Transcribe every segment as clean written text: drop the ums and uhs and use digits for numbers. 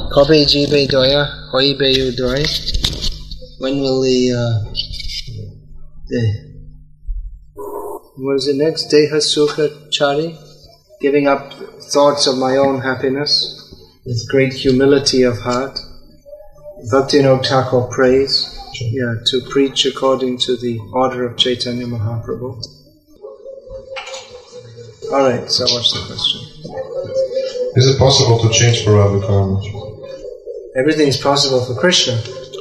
Kobe jibe doya, hoibe udoi. When will what is it next? Deha sukha chari? Giving up thoughts of my own happiness with great humility of heart. Bhaktivinoda Thakur prays, to preach according to the order of Chaitanya Mahaprabhu. Alright, so what's the question? Is it possible to change prarabdha karma? Everything is possible for Krishna.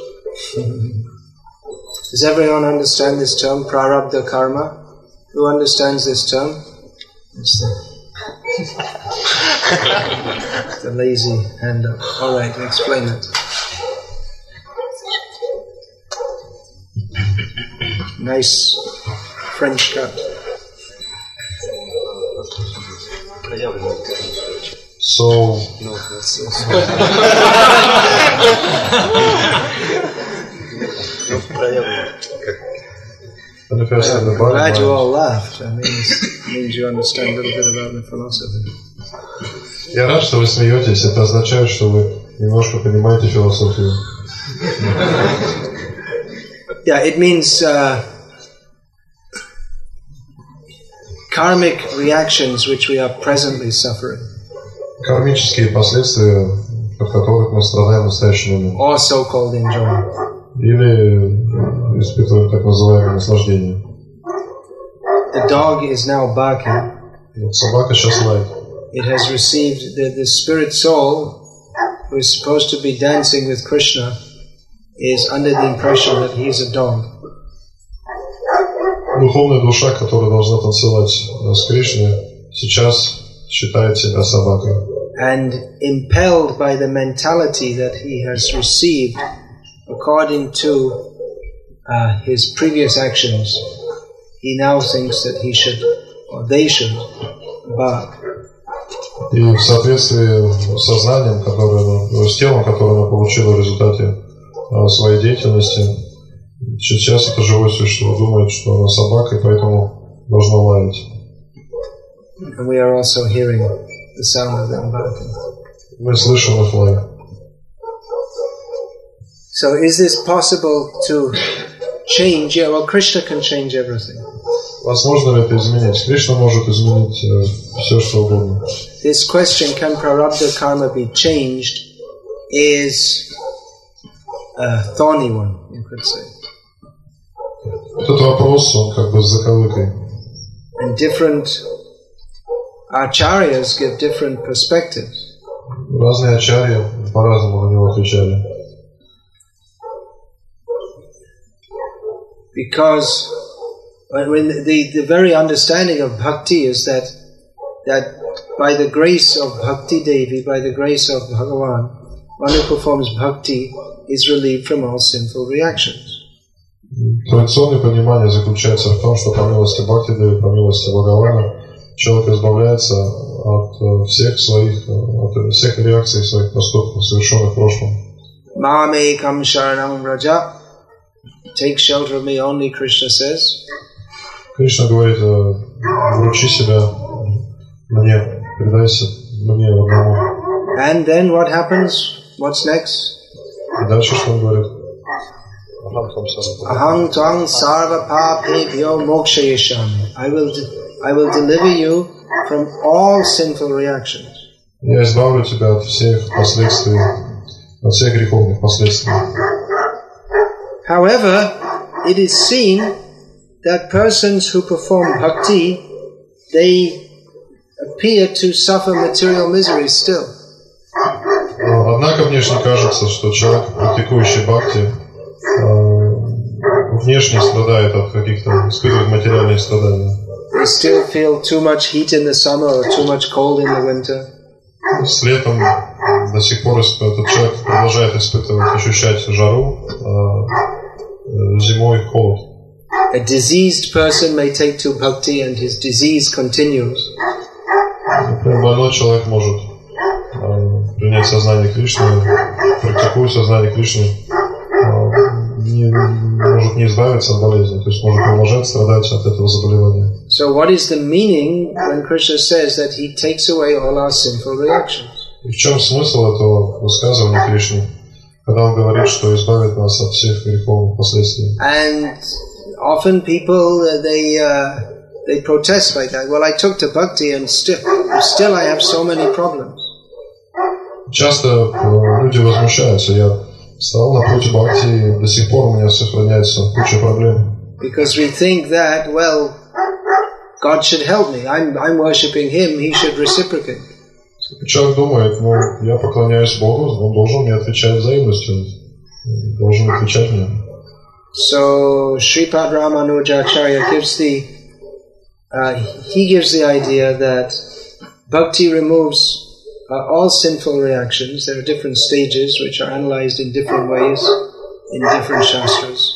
Does everyone understand this term, prarabdha karma? Who understands this term? It's the lazy hand up. Alright, explain it. Nice French cut. So, no, that's I'm glad you all laughed. I mean, it means you understand a little bit about the philosophy. Я рад, что вы смеетесь. Это означает, что вы немножко понимаете философию. Yeah, it means karmic reactions which we are presently suffering. Кармические последствия, от которых мы страдаем в настоящий момент. Or so-called enjoyment. Или испытываем так называемое наслаждение. The dog is now barking. Собака сейчас лает. It has received the spirit soul, who is supposed to be dancing with Krishna, is under the impression that he is a dog. Духовная душа, которая должна танцевать с Кришной, сейчас считает себя собакой. And impelled by the mentality that he has received according to his previous actions, he now thinks that he should, or they should, bark. И в соответствии с сознанием, с телом, которое она получила в результате своей деятельности, сейчас это живое существо думает, что она собака, и поэтому должна лаять. And we are also hearing the sound of them barking. Мы слышим их лай. So is this possible to change? Yeah, well, Krishna can change everything. Возможно ли это изменить? Кришна может изменить все, что угодно. This question, can prarabdha karma be changed, is a thorny one, you could say. Этот вопрос, он как бы с заковыкой. And different acharyas give different perspectives. Разные ачарьи по-разному на него отвечали. Because when the very understanding of bhakti is that by the grace of Bhakti Devi, by the grace of Bhagavan, one who performs bhakti is relieved from all sinful reactions. Традиционное понимание заключается в том, что по милости Бхакти Деви, по милости Бхагавана, человек избавляется от всех реакций своих поступков, совершенных в прошлом. Mamekam sharanam raja. Take shelter of me only, Krishna says. Кришна говорит, вручи себя мне, предайся мне одному. And then what happens? What's next? И дальше что он говорит? Aham tvang sarva papebhyo mokshayashami. I will deliver you from all sinful reactions. Я избавлю тебя от всех последствий, от всех греховных последствий. However, it is seen that persons who perform bhakti, they appear to suffer material misery still. Однако внешне кажется, что человек, практикующий бхакти, внешне страдает от каких-то, испытывает материальные страдания. They still feel too much heat in the summer or too much cold in the winter. С летом до сих пор этот человек продолжает испытывать, ощущать жару, зимой холод. A diseased person may take to bhakti and his disease continues. Больной человек может принять сознание Кришны, практикуя сознание Кришны, может не избавиться от болезни, то есть может продолжать страдать от этого заболевания. So what is the meaning when Krishna says that he takes away all our sinful reactions? И в чем смысл этого высказывания Кришны, когда он говорит, что избавит нас от всех греховных последствий? And often people they protest like that. Well, I took to bhakti and still I have so many problems. Часто люди возмущаются. Я стал на путь бхакти, и до сих пор у меня сохраняется куча проблем. Because we think that, well, God should help me. I'm worshipping Him. He should reciprocate. Человек думает, ну, я поклоняюсь Богу, Он должен мне отвечать взаимностью, должен отвечать мне. So Sripad Ramanujacharya gives the idea that bhakti removes all sinful reactions. There are different stages which are analyzed in different ways in different shastras.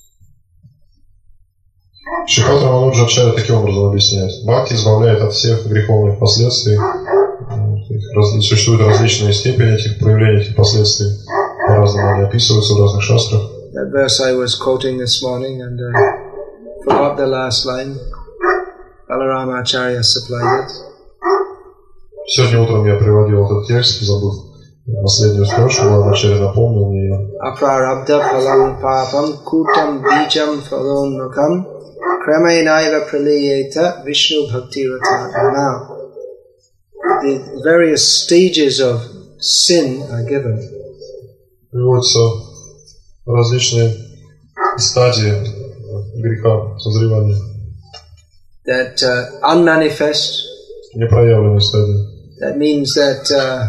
Шрипад Рамануджачарья таким образом объясняет. Бхакти избавляет от всех греховных последствий. Существуют различные степени этих проявлений, этих последствий. По-разному они описываются в разных шастрах. That verse I was quoting this morning and forgot the last line. Balarama Acharya supplied it. Сегодня утром я приводил этот текст, забыл последнюю строчку, Рамачарья напомнил мне ее. Aprarabdha phalam papam kutam bijam phalonmukam kramainaiva praliyeta Vishnu bhakti ratana. Now, the various stages of sin are given. Приводятся различные стадии греха, созревания. That unmanifest. Непроявленные стадии. That means that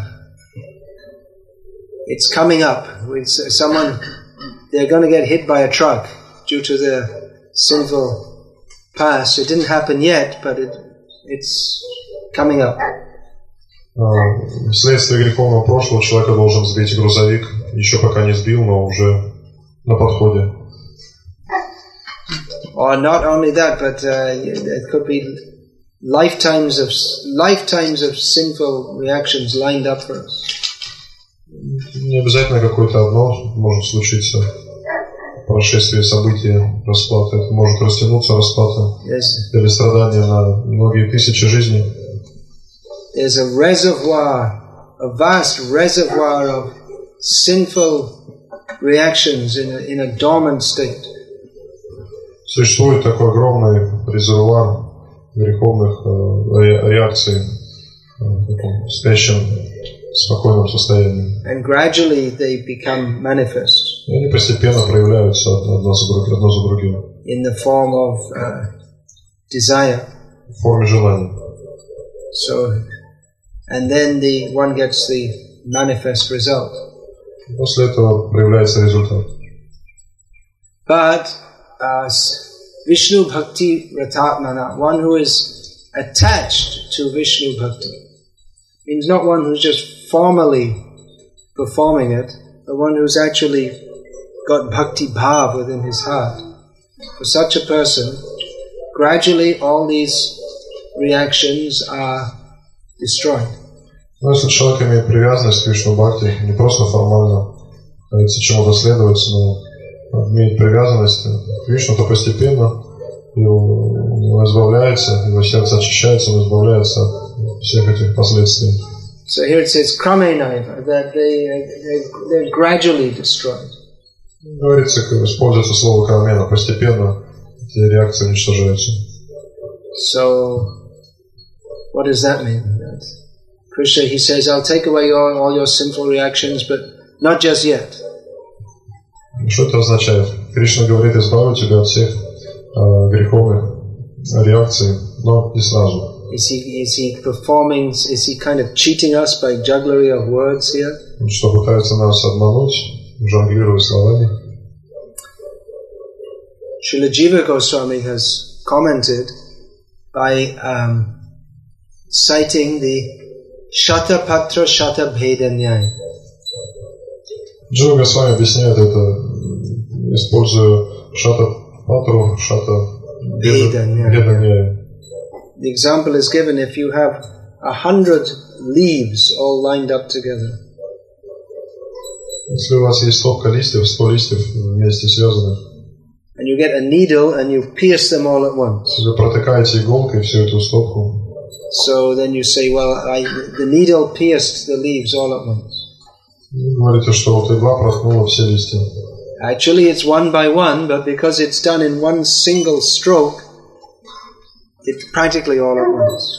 it's coming up. They're going to get hit by a truck due to their sinful past. It didn't happen yet, but it's coming up. Вследствие греховного прошлого человека должен сбить грузовик, еще пока не сбил, но уже на подходе. Or not only that, but it could be lifetimes of sinful reactions lined up for us. Не обязательно какое-то одно может случиться. Прошествие событий, расплата. Это может растянуться, расплата. Или страдания на многие тысячи жизней. There's a vast reservoir of sinful reactions in a dormant state. Существует такой огромный резервуар греховных реакций в таком спящем, спокойном состоянии. And gradually they become manifest. И они постепенно проявляются одно за другим. In the form of desire. В форме желания. So, and then one gets the manifest result. После этого проявляется результат. But Vishnu Bhakti Ratatmana, one who is attached to Vishnu Bhakti, means not one who's just formally performing it, but one who's actually got Bhakti Bhav within his heart. For such a person, gradually all these reactions are destroyed. Но если человек имеет привязанность к Вишну Бхакти, не просто формально пытается чему-то следовать, но имеет привязанность к Вишну, то постепенно он избавляется, его сердце очищается, он избавляется от всех этих последствий. So here it says kramenaiva, that they're gradually destroyed. Говорится, используется слово крамена, постепенно эти реакции уничтожаются. So, what does that mean? Krishna, he says, I'll take away all your sinful reactions, but not just yet. Что это означает? Кришна говорит, избавлю тебя от всех греховных реакций, но не сразу. Is he kind of cheating us by jugglery of words here? Что пытается нас обмануть, жонглируя словами. Srila Jiva Goswami has commented by citing the Shata Patra Shata Bheda Nyaya. Джива Госвами объясняет это, используя Шата Патру, Шата Беда Няя. The example is given if you have 100 leaves all lined up together. Если у вас есть стопка листьев, 100 листьев вместе связанных. And you get a needle and you pierce them all at once. Вы протыкаете иголкой всю эту стопку. So then you say, well, the needle pierced the leaves all at once. Вы говорите, что вот игла проткнула все листья. Actually, it's one by one, but because it's done in one single stroke, it's practically all at once.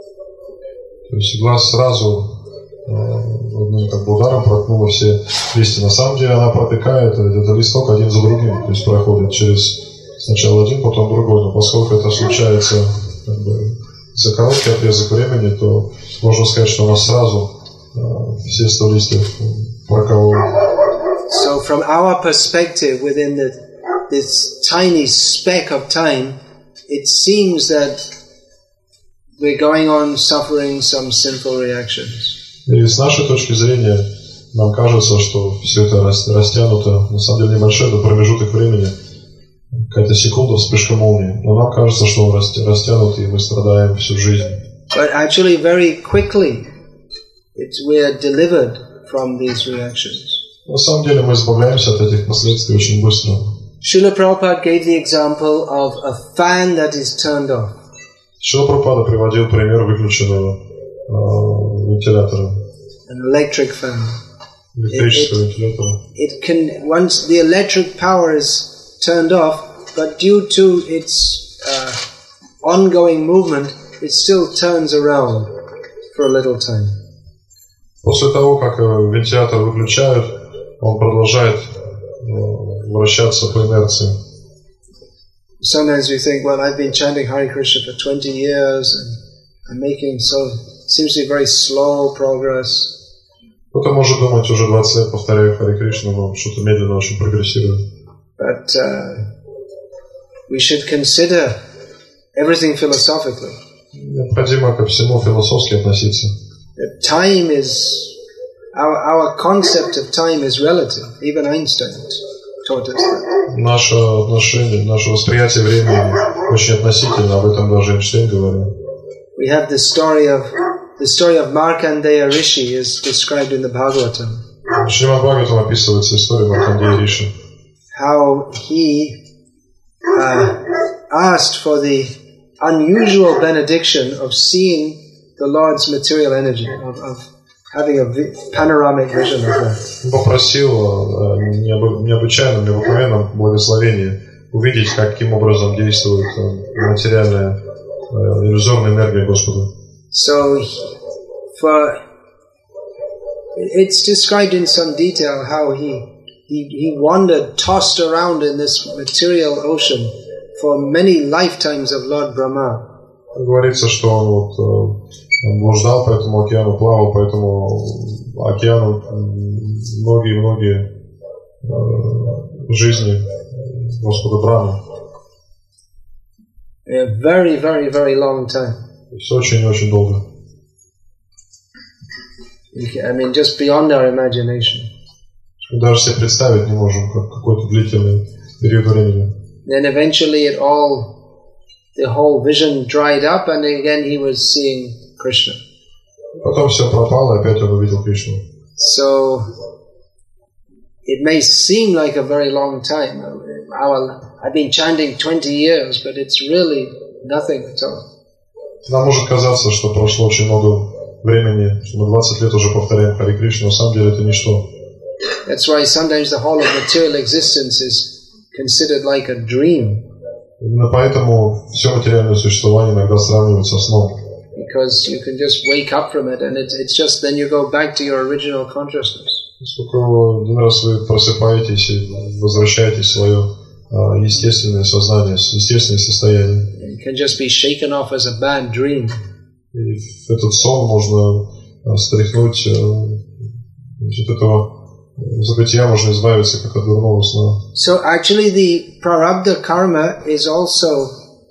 То есть игла сразу одним как бы ударом проткнула все листья. На самом деле она протыкает этот листок один за другим, то есть проходит через сначала один, потом другой. Но поскольку это случается как бы за короткий отрезок времени, то можно сказать, что она сразу все 100 листьев проколола. So from our perspective, within this tiny speck of time, it seems that we're going on suffering some sinful reactions. И с нашей точки зрения нам кажется, что все это растянуто, на самом деле небольшой это промежуток времени, какая-то секунда, вспышка молнии. Но нам кажется, что он растянут, и мы страдаем всю жизнь. But actually very quickly we are delivered from these reactions. На самом деле мы избавляемся от этих последствий очень быстро. Srila Prabhupada gave the example of a fan that is turned off. Шрила Прабхупада приводил пример выключенного вентилятора. An electric fan. Электрического вентилятора. It can, once the electric power is turned off, but due to its ongoing movement, it still turns around for a little time. После того, как вентилятор выключают, он продолжает вращаться по инерции. Sometimes we think, well, I've been chanting Hare Krishna for 20 years and I'm making seems to be very slow progress. Кто-то может думать, уже 20 лет повторяю Харе Кришну, но что-то медленно очень прогрессирует. But we should consider everything philosophically. Необходимо ко всему философски относиться. Time is our concept of time is relative. Even Einstein taught us that. Наше отношение, наше восприятие времени очень относительно, об этом даже Эйнштейн говорил. We have the story of Markandeya Rishi is described in the Bhagavatam. В Шримад Бхагаватам описывается история Маркандея Риши. How he asked for the unusual benediction of seeing the Lord's material energy, of having a panoramic vision of that. Он попросил необычайном, необыкновенном благословении увидеть, каким образом действует материальная иллюзорная энергия Господа. So, it's described in some detail how he wandered, tossed around in this material ocean for many lifetimes of Lord Brahma. Говорится, что он блуждал по этому океану, плавал по этому океану многие жизни Господа Брахмы. A very, very, very long time. Все очень-очень долго. I mean, just beyond our imagination. Даже себе представить не можем какой-то длительный период времени. Then eventually the whole vision dried up, and again he was seeing Krishna. Потом все пропало, и опять он увидел Кришну. So it may seem like a very long time. I've been chanting 20 years, but it's really nothing at all. Нам может казаться, что прошло очень много времени, что мы 20 лет уже повторяем Харе Кришну, на самом деле это ничто. That's why sometimes the whole of material existence is considered like a dream. Именно поэтому все материальное существование иногда сравнивается с сном. Because you can just wake up from it, and it's just then you go back to your original consciousness. Поскольку один раз вы просыпаетесь и возвращаетесь в свое естественное сознание, естественное состояние. It can just be shaken off as a bad dream. И этот сон можно стряхнуть, от этого забытия можно избавиться, как от дурного сна. So actually the prarabdha karma is also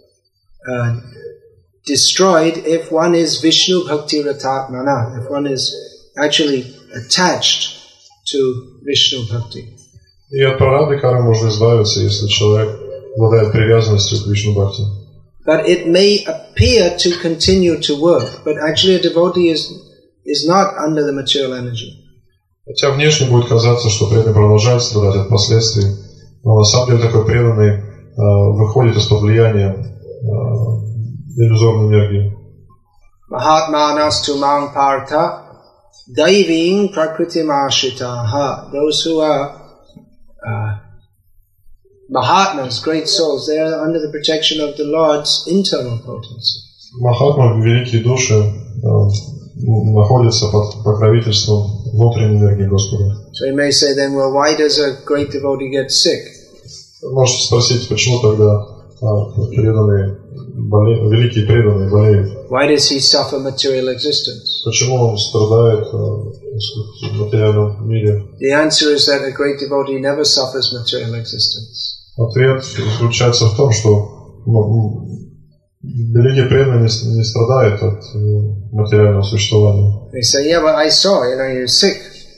destroyed if one is Vishnu Bhakti Ratatmana, if one is actually attached to Vishnu Bhakti. И от прарабдхи кармы можно избавиться, если человек обладает привязанностью к Вишну Бхакти. But it may appear to continue to work, but actually a devotee is not under the material energy. Хотя внешне будет казаться, что преданный продолжает страдать от последствий, но на самом деле такой преданный выходит из-под влияния иллюзорной энергии. Mahatmanas tumang partha daiving prakritim ashritaha. Those who are Mahatmas, great souls, they are under the protection of the Lord's internal potency. Махатма, великие души, находятся под покровительством внутренней энергии Господа. So you may say then, well, why does a great devotee get sick? Можете спросить, почему тогда преданные, великие преданные болеют? Why does he suffer material existence? Почему он страдает в материальном мире? The answer is that a great devotee never suffers material existence. Ответ заключается в том, что великие преданные не страдают от материального существования. They say, yeah, but I saw, you're sick.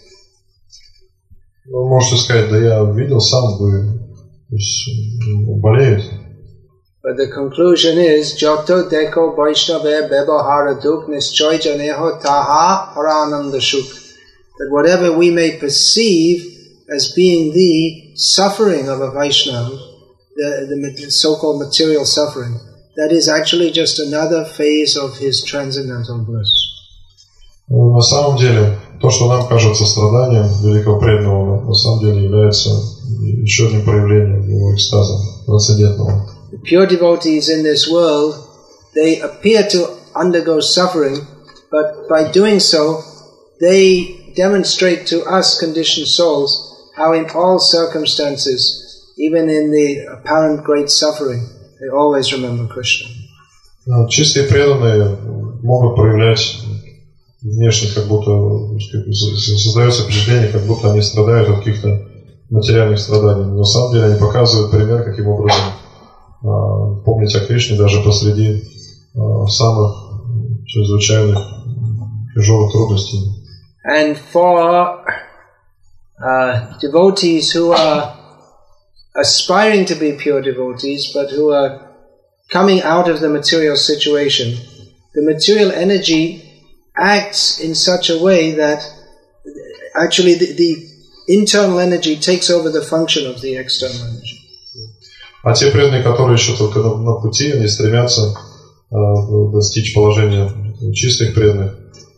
Вы можете сказать, да я видел сам, вы болеют. But the conclusion is, Joto deko vaishnave bebahara duk nischoy janeho taha parananda shuk. That whatever we may perceive as being the suffering of a Vaishnava, the so-called material suffering, that is actually just another phase of his transcendental bliss. На самом деле, то, что нам кажется страданием великого преданного, на самом деле является еще одним проявлением его экстаза трансцендентного. The pure devotees in this world, they appear to undergo suffering, but by doing so, they demonstrate to us conditioned souls how in all circumstances, even in the apparent great suffering, they always remember Krishna. Чистые преданные могут проявлять внешне, как будто создается впечатление, как будто они страдают от каких-то материальных страданий. Но на самом деле они показывают пример, каким образом помнить о Кришне даже посреди самых чрезвычайных тяжелых трудностей. And for devotees who are aspiring to be pure devotees, but who are coming out of the material situation, the material energy acts in such a way that actually the internal energy takes over the function of the external energy. А те преданные, которые еще только на пути, они стремятся достичь положения чистых преданных,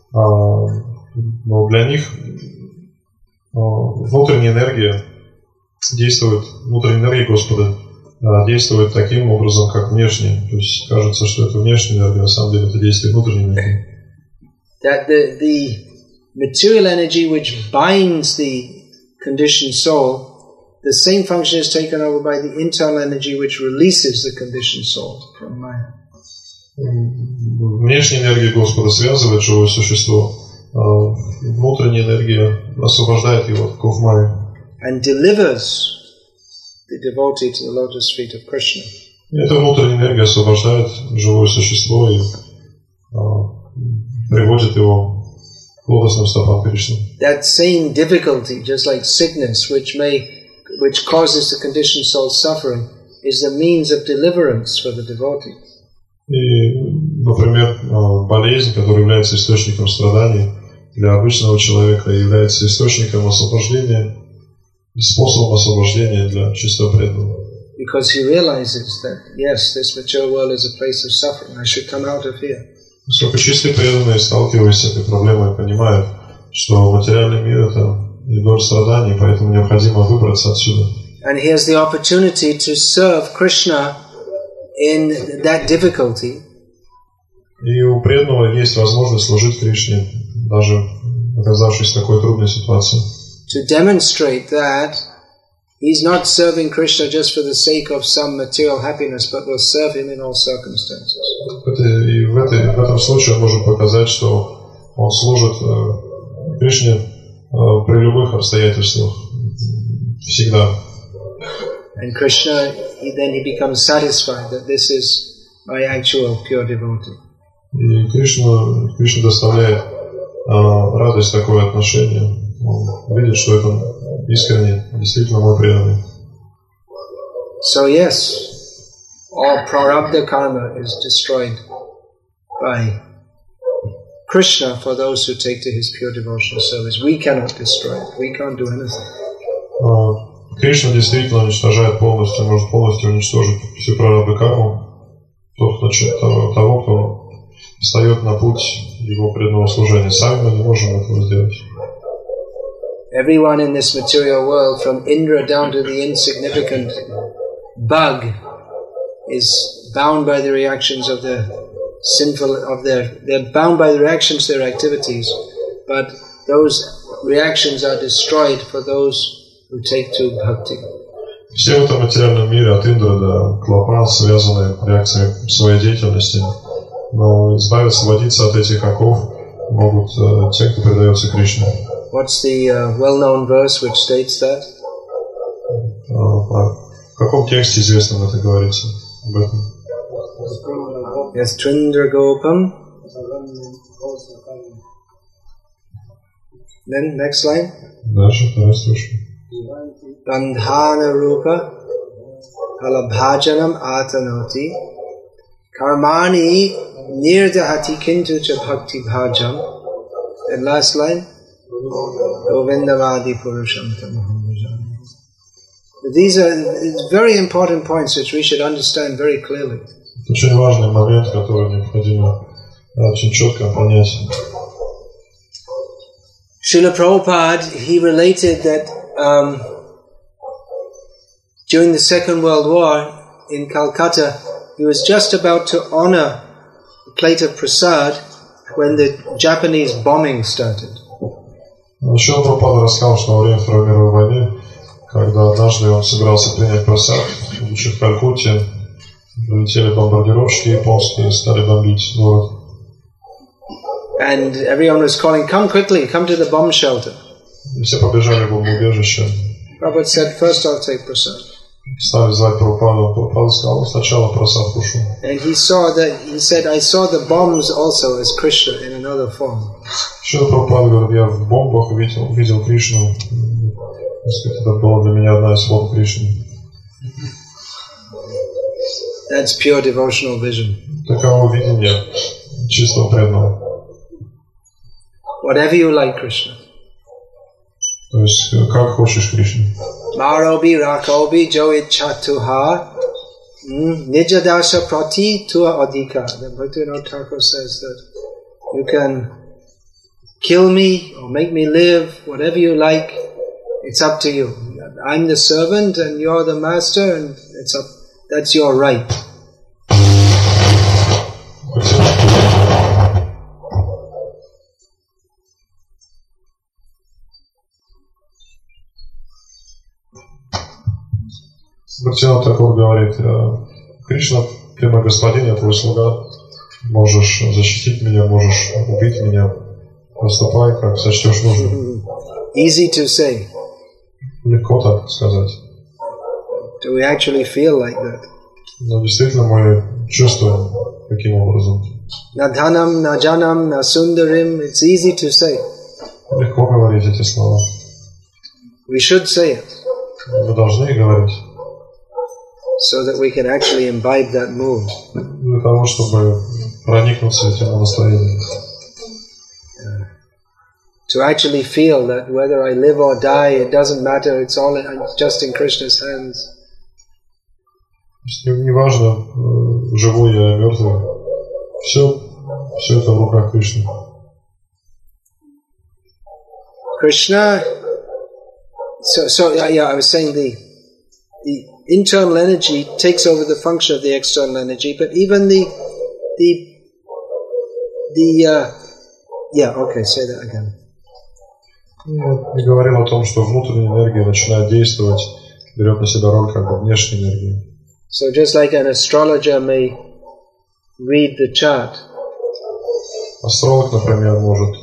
но для них внутренняя энергия действует, внутренняя энергия Господа действует таким образом, как внешняя. То есть кажется, что это внешняя энергия, на самом деле это действие внутренней энергии. That the material energy which binds the conditioned soul, the same function is taken over by the internal energy which releases the conditioned soul from Maya. Внешняя энергия Господа связывает живое существо, внутренняя энергия освобождает его от оков Майи. And delivers the devotee to the lotus feet of Krishna. Эта внутренняя энергия освобождает живое существо и приводит его к лотосным стопам Кришны. That same difficulty, just like sickness, which causes the conditioned soul suffering, is the means of deliverance for the devotee. И, например, болезнь, которая является источником страданий для обычного человека, является источником освобождения, способом освобождения для чистого преданного. Because he realizes that, yes, this material world is a place of suffering. I should come out of here. Поскольку чистые преданные, сталкиваясь с этой проблемой, понимают, что материальный мир – это игра страданий, поэтому необходимо выбраться отсюда. And he has the opportunity to serve Krishna in that difficulty. И у преданного есть возможность служить Кришне, даже оказавшись в такой трудной ситуации. To demonstrate that he's not serving Krishna just for the sake of some material happiness, but will serve him in all circumstances. И в этом случае он может показать, что он служит Кришне при любых обстоятельствах, всегда. And Krishna, then he becomes satisfied that this is my actual pure devotee. И Кришна доставляет радость такое отношение. Он видит, что это искренне, действительно мой преданный. So yes, all prarabdha karma is destroyed by Krishna for those who take to his pure devotional service. We cannot destroy it. We can't do anything. Кришна действительно уничтожает полностью, может полностью уничтожить всю прарабдха карму того, кто встает на путь его преданного служения. Сами мы не можем этого сделать. Everyone in this material world, from Indra down to the insignificant bug, is bound by the reactions of the sinful, they're bound by the reactions to their activities, but those reactions are destroyed for those who take to bhakti. Все в этом материальном мире, от Индры до клопа, связаны реакциями своей деятельности, но избавиться, освободиться от этих оков могут те, кто предается Кришне. What's the well-known verse which states that? В каком тексте известном это говорится об этом? Yes, Trindra Gopam. Then next line. Дальше, вторая строчка. Bandhana Rupa Palabhajanam Atanoti Karmani Nirdahati Kintu Cha Bhakti Bhajam. And last line. Govindavadi Purusham Tamaham Bhajami. These are very important points which we should understand very clearly. Это очень важный момент, который необходимо очень четко понять. Srila Prabhupada, he related that during the Second World War in Calcutta, he was just about to honor a plate of prasad when the Japanese bombing started. Шрила Прабхупада рассказал, что во время Второй мировой войны, когда однажды он собирался принять просад, будучи в Калькутте, прилетели бомбардировщики японские и стали бомбить город. And everyone was calling, "Come quickly, come to the bomb shelter." И все побежали в бомбоубежище. Prabhupada said, "First I'll take prasad." Стали звать Прабхупаду. Прабхупада сказал, сначала просад кушу. And he said, "I saw the bombs also as Krishna in another form." Шрила Прабхупада говорит, я в бомбах видел Кришну. Это была для меня одна из форм Кришны. That's pure devotional vision. Таково видение чистого преданного. Whatever you like, Krishna. То есть, как хочешь Кришну. Marobi Rakobi Joit Chatuha Nijadasha Prati Tua Adhika. The Bhaktivinoda Thakur says that you can kill me or make me live, whatever you like, it's up to you. I'm the servant and you're the master, and that's your right. Бхактивинода Тхакур говорит, Кришна, ты мой господин, я твой слуга, можешь защитить меня, можешь убить меня, поступай, как сочтешь нужным. Easy to say. Легко так сказать. Do we actually feel like that? Но действительно мы чувствуем таким образом. Nadhanam, najanam, nasundarim, it's easy to say. Легко говорить эти слова. We should say it. Мы должны говорить. So that we can actually imbibe that mood. Для того, чтобы проникнуться этим настроением. To actually feel that whether I live or die, it doesn't matter, it's all just in Krishna's hands. Не важно, живой я или мертвый. Все это в руках Кришны. Krishna, I was saying the internal energy takes over the function of the external energy, but even say that again. И говорил о том, что внутренняя энергия начинает действовать, берет на себя роль как бы внешней энергии. So just like an astrologer may read the chart. Астролог, например, может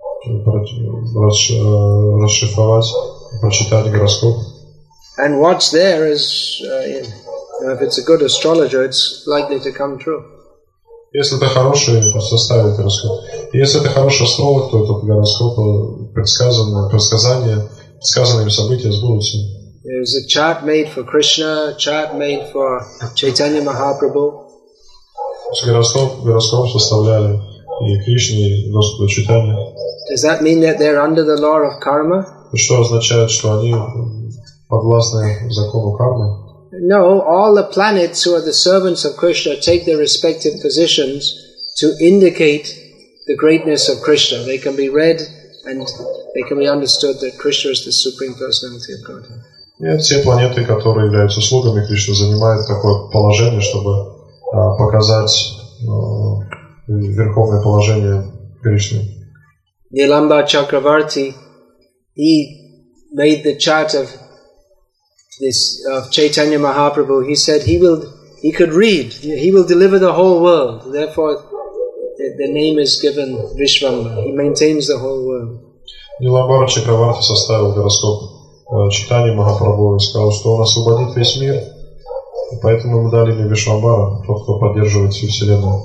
расшифровать, прочитать гороскоп. And what's there is, if it's a good astrologer, it's likely to come true. Если это хороший, составит гороскоп. И если это хороший астролог, то этот гороскоп предсказанные события сбудутся. There's a chart made for Krishna, a chart made for Chaitanya Mahaprabhu. Гороскоп составляли и Кришне, и Господу Чайтанье. Does that mean that they're under the law of karma? Что означает, что они подвластны закону кармы? No, all the planets who are the servants of Krishna take their respective positions to indicate the greatness of Krishna. They can be read and they can be understood that Krishna is the Supreme Personality of Godhead. И все планеты, которые являются слугами Кришны, занимают такое положение, чтобы показать верховное положение Кришны. Nilamba Chakravarti, he made the chart of Chaitanya Mahaprabhu. He said he could read, he will deliver the whole world. Therefore, the name is given Vishvamba. He maintains the whole world. Ниламбара Чакраварти составил гороскоп Чайтаньи Махапрабху и сказал, что он освободит весь мир, и поэтому ему дали имя Вишвамбара, тот, кто поддерживает всю вселенную.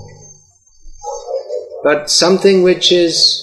But something which is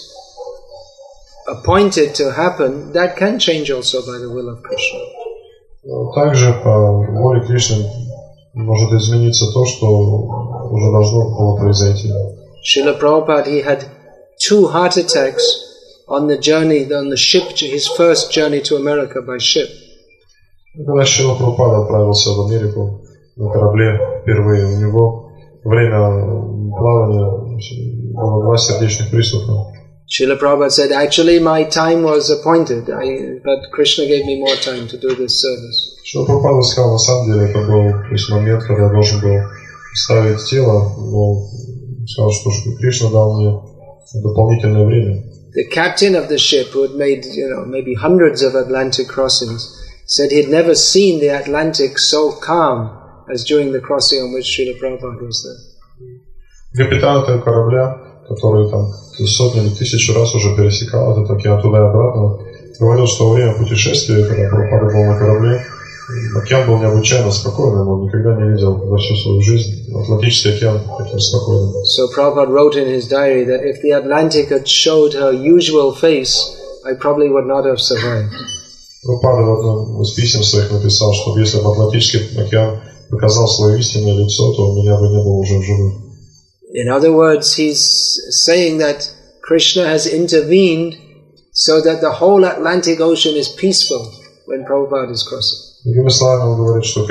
appointed to happen, that can change also by the will of Krishna. Также по воле Кришны может измениться то, что уже должно было произойти. Srila Prabhupada, he had 2 heart attacks on the journey, on the ship, his first journey to America by ship. Когда Шрила Прабхупада отправился в Америку на корабле впервые, у него во время плавания было 2 сердечных приступа. Srila Prabhupada said, actually my time was appointed, but Krishna gave me more time to do this service. Шрила Прабхупада сказал, на самом деле это был момент, когда я должен был ставить тело, но сказал, что Кришна дал мне дополнительное время. The captain of the ship, who had made, maybe hundreds of Atlantic crossings, said he had never seen the Atlantic so calm as during the crossing on which Srila Prabhupada was there. Капитан этого корабля, который там сотни или тысячи раз уже пересекал этот океан туда и обратно, говорил, что во время путешествия, когда Прабхупада был на корабле, океан был необычайно спокойным, он никогда не видел за всю свою жизнь Атлантический океан таким спокойным. So Prabhupada wrote in his diary that if the Atlantic had showed her usual face, I probably would not have survived. Прабхупада в одном из писем своих написал, что если бы Атлантический океан показал свое истинное лицо, то меня бы не было уже в живых. In other words, he's saying that Krishna has intervened so that the whole Atlantic Ocean is peaceful when Prabhupada is crossing. Другими словами, он говорит, что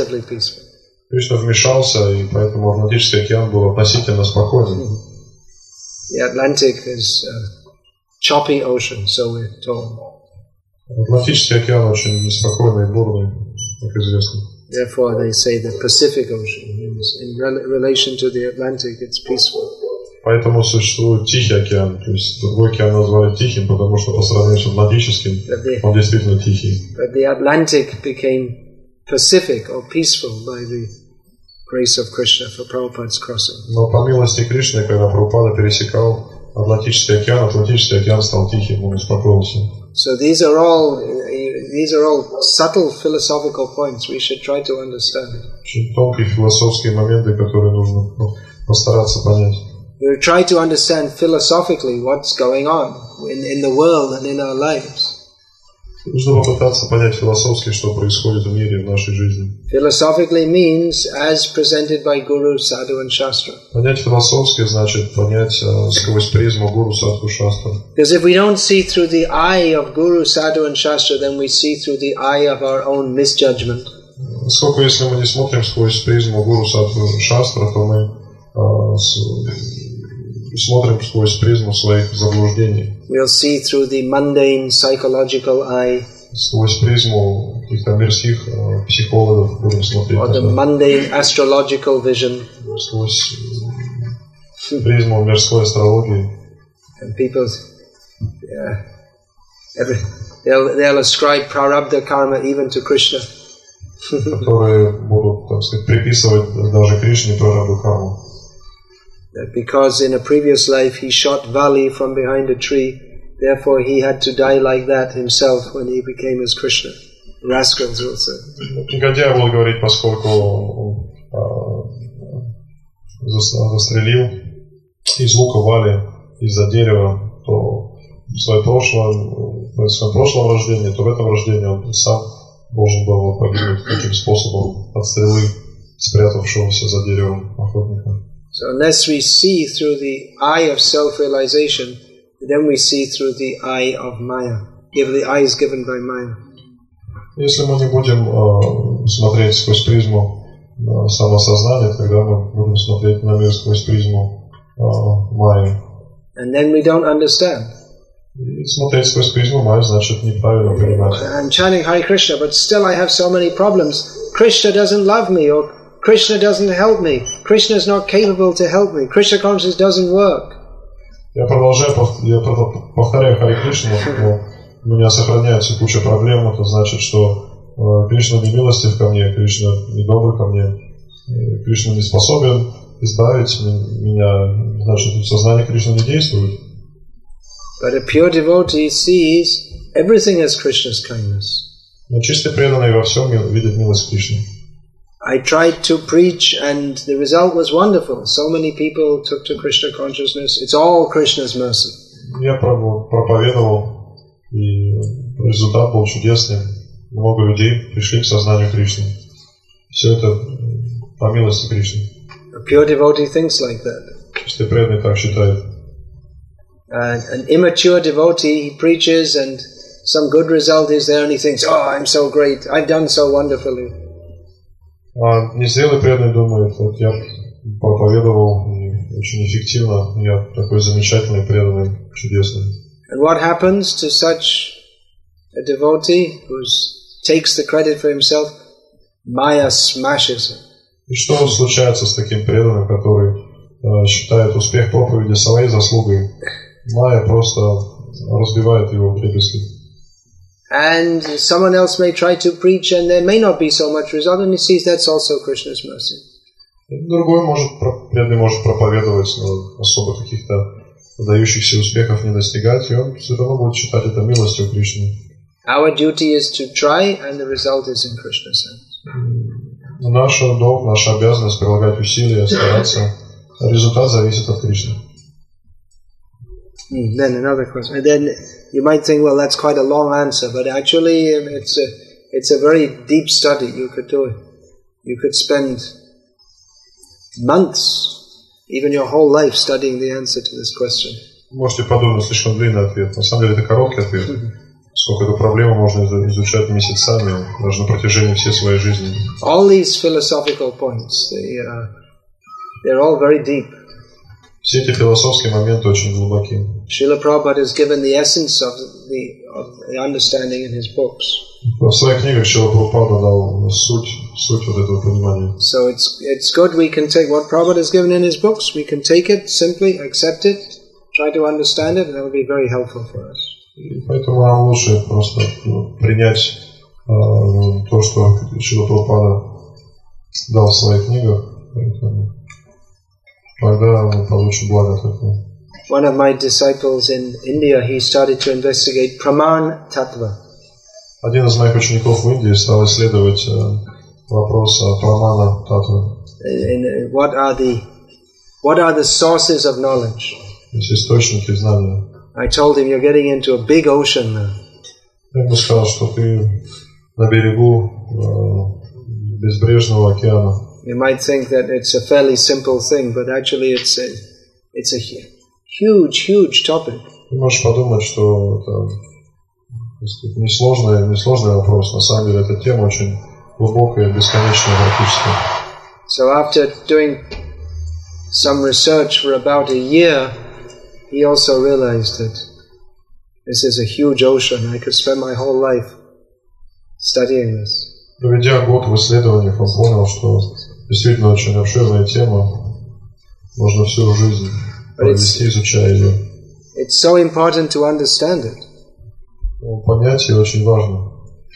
Кришна вмешался, и поэтому Атлантический океан был относительно спокойным. The Atlantic is a choppy ocean, so we're told. Атлантический океан очень неспокойный и бурный, как известно. Therefore, they say the Pacific Ocean is in relation to the Atlantic, it's peaceful. Поэтому существует Тихий океан, то есть другой океан назвали Тихим, потому что по сравнению с Атлантическим он действительно тихий. But the Atlantic became Pacific or peaceful by the grace of Krishna for Prabhupada's crossing. Но по милости Кришны, когда Прабхупада пересекал Атлантический океан стал тихим, он успокоился. So these are all subtle philosophical points we should try to understand. Очень тонкие философские моменты, которые нужно постараться понять. We try to understand philosophically what's going on in the world and in our lives. Нужно попытаться понять философски, что происходит в мире, в нашей жизни. Philosophically means as presented by Guru, Sadhu and Shastra. Понять философски значит понять сквозь призму Гуру, Садху, Шастры. Because if we don't see through the eye of Guru, Sadhu and Shastra, then we see through the eye of our own misjudgment. Поскольку если мы не смотрим сквозь призму Гуру, Садху, Шастра, то мы смотрим сквозь призму своих заблуждений. We'll see through the mundane psychological eye. Сквозь призму каких-то мирских психологов будем смотреть. Or the mundane astrological vision. Сквозь призму мирской астрологии. And people, they'll ascribe prarabdha karma even to Krishna. Которые будут, так сказать, приписывать даже Кришне прарабдха карму. That because in a previous life he shot Vali from behind a tree, therefore he had to die like that himself when he became as Krishna. Rascals will say. Негодяй будет говорить, поскольку он застрелил из лука Вали из-за дерева, то в своем прошлом рождении, то в этом рождении он сам должен был погибнуть таким способом от стрелы, спрятавшегося за деревом охотника. So unless we see through the eye of self-realization, then we see through the eye of Maya. If the eye is given by Maya. Если мы не будем смотреть сквозь призму самосознания, тогда мы будем смотреть на мир сквозь призму майю. And then we don't understand. И смотреть сквозь призму майю значит неправильно понимать. I'm chanting Hare Krishna, but still I have so many problems. Krishna doesn't love me, or Krishna doesn't help me. Krishna is not capable to help me. Krishna consciousness doesn't work. Я повторяю Харе Кришну, но у меня сохраняется куча проблем. Это значит, что Кришна не милостив ко мне, Кришна не добр ко мне, Кришна не способен избавить меня, значит, сознание Кришны не действует. But a pure devotee sees everything as Krishna's kindness. Но чистый преданный во всем видит милость Кришны. I tried to preach and the result was wonderful. So many people took to Krishna consciousness. It's all Krishna's mercy. Я проповедовал, и результат был чудесный. Много людей пришли к сознанию Кришны. Все это по милости Кришны. A pure devotee thinks like that. Чистый преданный так считает. An immature devotee, he preaches and some good result is there and he thinks, oh, I'm so great, I've done so wonderfully. Незрелый преданный думает, вот я проповедовал очень эффективно, я такой замечательный преданный, чудесный. And what happens to such a devotee who takes the credit for himself? Maya smashes him. И что случается с таким преданным, который считает успех проповеди своей заслугой? Майя просто разбивает его вдребезги. And someone else may try to preach and there may not be so much result, and he sees that's also Krishna's mercy. Другой преданный может проповедовать, но особо каких-то выдающихся успехов не достигать, и он все равно будет считать это милостью Кришны. Our duty is to try, and the result is in Krishna's hands. Наш долг, наша обязанность прилагать усилия, стараться, а результат зависит от Кришны. Then another question. And then you might think, well, that's quite a long answer, but actually it's a very deep study. You could do it. You could spend months, even your whole life, studying the answer to this question. Можете подумать, слишком длинный ответ. На самом деле это короткий ответ. Сколько эту проблему можно изучать месяцами, даже на протяжении всей своей жизни. All these philosophical points, they're all very deep. Все эти философские моменты очень глубоки. Srila Prabhupada has given the essence of the understanding in his books. В своих книгах Шрила Прабхупада дал суть вот этого понимания. So it's good we can take what Prabhupada has given in his books. We can take it, simply accept it, try to understand it, and that will be very helpful for us. И поэтому нам лучше просто принять то, что Шрила Прабхупада дал в своих книгах. Тогда мы получим благо от этого. One of my disciples in India, he started to investigate Praman Tattva. Один из моих учеников в Индии стал исследовать вопрос Прамана Татвы. What are the sources of knowledge? То есть источники знания. I told him, you're getting into a big ocean now. Я ему сказал, что ты на берегу безбрежного океана. You might think that it's a fairly simple thing, but actually it's a huge topic. Ты можешь подумать, что это, так сказать, несложный вопрос. На самом деле эта тема очень глубокая, бесконечная практически. So after doing some research for about a year, he also realized that this is a huge ocean. I could spend my whole life studying this. Проведя год в исследованиях, он понял, что действительно очень обширная тема. Можно всю жизнь провести, изучая ее. It's so important to understand it. Понять ее очень важно.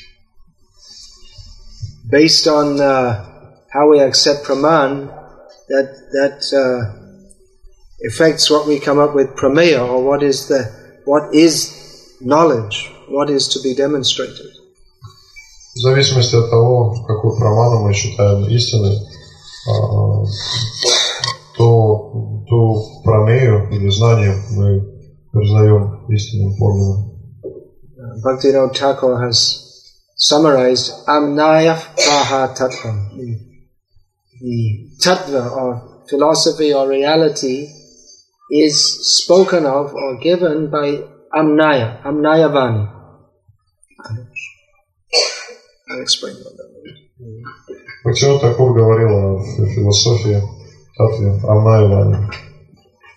Based on how we accept Praman, that affects what we come up with Prameya, or what is knowledge, what is to be demonstrated. В зависимости от того, какую праману мы считаем истиной, ту прамею или знание мы признаем истинным подлинным. Bhaktivinoda Thakur has summarized Amnaya Praha Tattva. The tattva or philosophy or reality is spoken of or given by Amnaya Vani. I'll explain what that means. Бхактивinoda Тхакур говорил о философии Татве Амная Вани.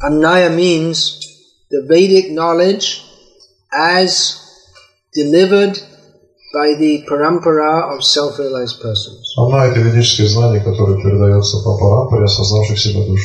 Annaya means the Vedic knowledge as delivered by the parampara of self-realized persons. Анна — это ведическое знание, которое передается по парампаре осознавших себя душ.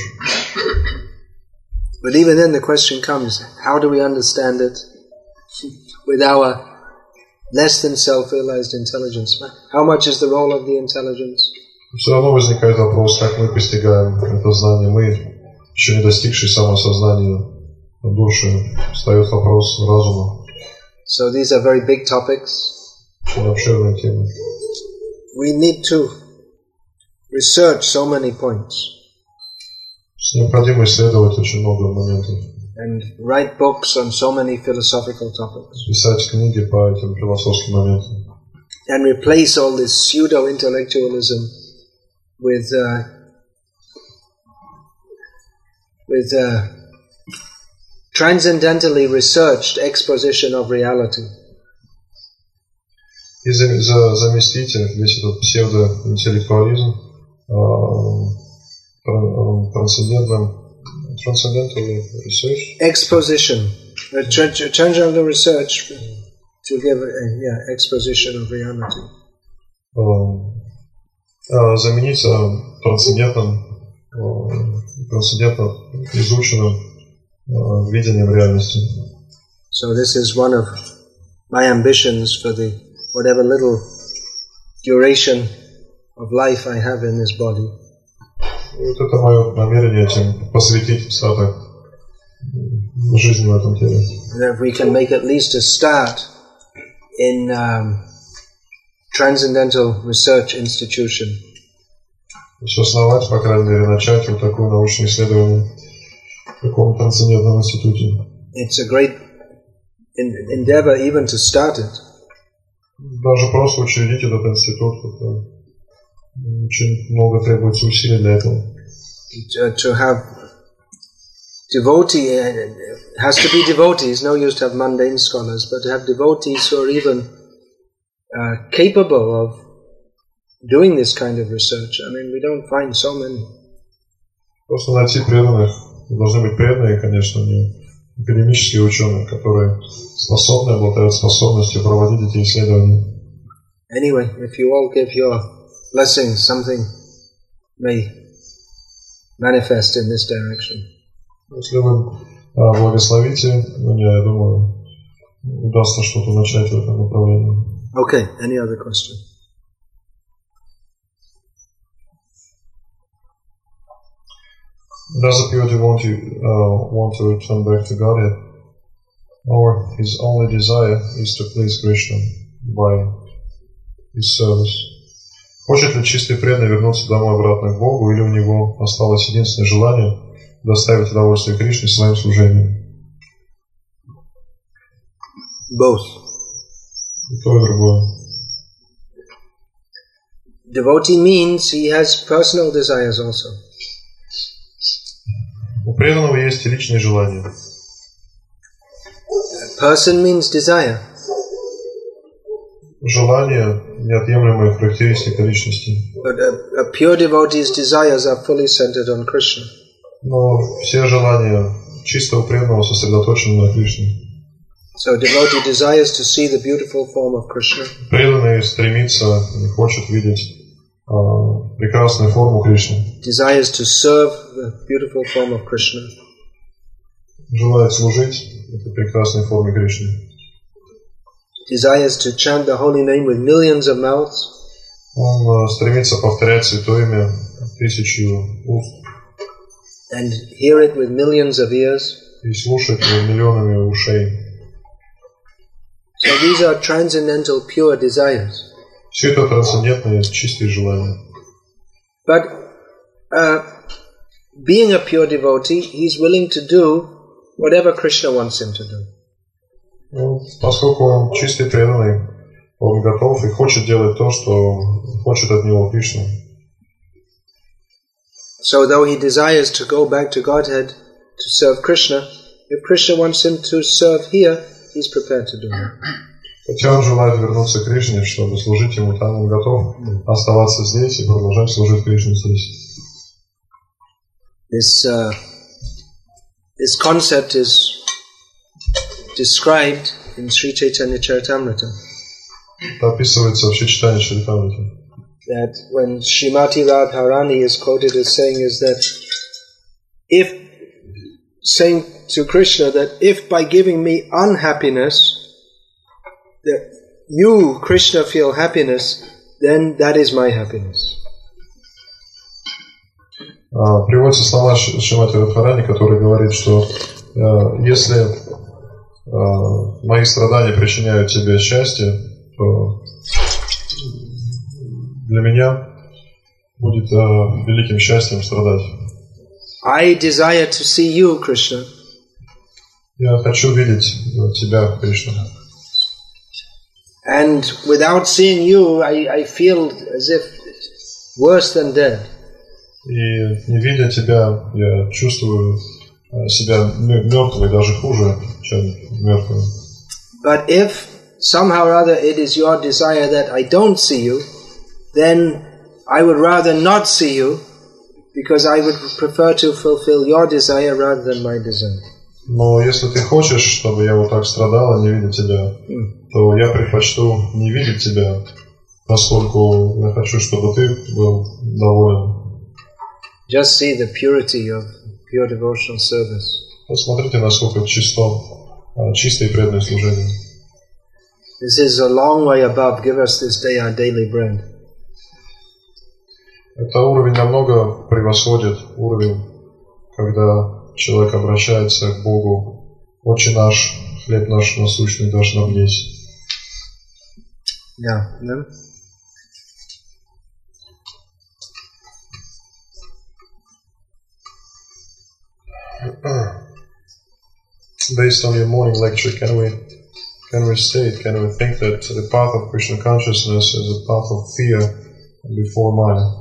But even then the question comes, how do we understand it with our less than self-realized intelligence? How much is the role of the intelligence? Все равно возникает вопрос, как мы постигаем это знание. Мы, еще не достигшие самоосознания души, встает вопрос разума. So these are very big topics. Очень обширная тема. We need to research so many points. Необходимо исследовать очень много моментов. And write books on so many philosophical topics. Писать книги по этим философским моментам. And replace all this pseudo-intellectualism with transcendentally researched exposition of reality. И заместить весь этот псевдоинтеллектуализм transcendental research. Exposition. Transcendental research to give exposition of reality. Заменить трансцендентно изученным видением реальности. So this is one of my ambitions for the whatever little duration of life I have in this body. Вот это мое намерение этим посвятить остаток жизни в этом теле. And if we can make at least a start in transcendental research institution. Основать, по крайней мере, начать вот такое научное исследование в таком трансцендентном институте. It's a great endeavor even to start it. Даже просто учредить этот институт, это очень много требуется усилий для этого. To have devotee, it has to be devotees, no use to have mundane scholars, but to have devotees who are even capable of doing this kind of research. I mean, we don't find so many. Просто найти преданных. Должны быть преданные, конечно, не академические ученые, которые способны, обладают способностью проводить эти исследования. Anyway, if you all give your blessings, something may manifest in this direction. Если вы благословите, я думаю, удастся что-то начать в этом направлении. Okay, any other question? Does a pure devotee want to return back to Godhead, or his only desire is to please Krishna by his service? Хочет ли чистый преданный вернуться домой обратно к Богу, или у него осталось единственное желание доставить удовольствие Кришне своим служением? Both. И то, и другое. Devotee means he has personal desires also. У преданного есть и личные желания. Person means desire. Желание – неотъемлемая характеристика личности. But a pure devotee's desires are fully centered on Krishna. Но все желания чистого преданного сосредоточены на Кришне. So a devotee desires to see the beautiful form of Krishna. Преданный стремится и хочет видеть прекрасную форму Кришны. Desires to serve the beautiful form of Krishna. Желает служить этой прекрасной форме Кришны. Desires to chant the holy name with millions of mouths. Он стремится повторять святое имя тысячью уст. And hear it with millions of ears. И слушать его миллионами ушей. So these are transcendental pure desires. Все это трансцендентные, чистые желания. But being a pure devotee, he's willing to do whatever Krishna wants him to do. Поскольку он чистый преданный, он готов и хочет делать то, что хочет от него Кришна. So though he desires to go back to Godhead to serve Krishna, if Krishna wants him to serve here, he's prepared to do it. Хотя он желает вернуться к Кришне, чтобы служить ему там, он готов оставаться здесь и продолжать служить Кришне здесь. This This concept is described in Sri Chaitanya Charitamrita. Это описывается в Чайтанья Чаритамрите. That when Srimati Radharani is quoted as saying is that saying to Krishna that if by giving me unhappiness, that you, Krishna, feel happiness, then that is my happiness. Приводятся слова Шримати Радхарани, который говорит, что если мои страдания причиняют тебе счастье, то для меня будет великим счастьем страдать. I desire to see you, Krishna. Я хочу видеть тебя, Кришна. And without seeing you, I feel as if worse than dead. И не видя тебя, я чувствую себя мертвым, даже хуже, чем мертвым. But if somehow or other it is your desire that I don't see you, then I would rather not see you, because I would prefer to fulfill your desire rather than my desire. Но если ты хочешь, чтобы я вот так страдал, не видя тебя, то я предпочту не видеть тебя, поскольку я хочу, чтобы ты был доволен. Just see the purity of pure devotional service. Посмотрите, насколько чистое и преданное служение. This is a long way above. Give us this day our daily bread. Это уровень намного превосходит уровень, когда человек обращается к Богу. Отче наш, хлеб наш насущный дашь нам есть. Yeah. No? Based on your morning lecture, can we think that the path of Krishna consciousness is a path of fear before Maya?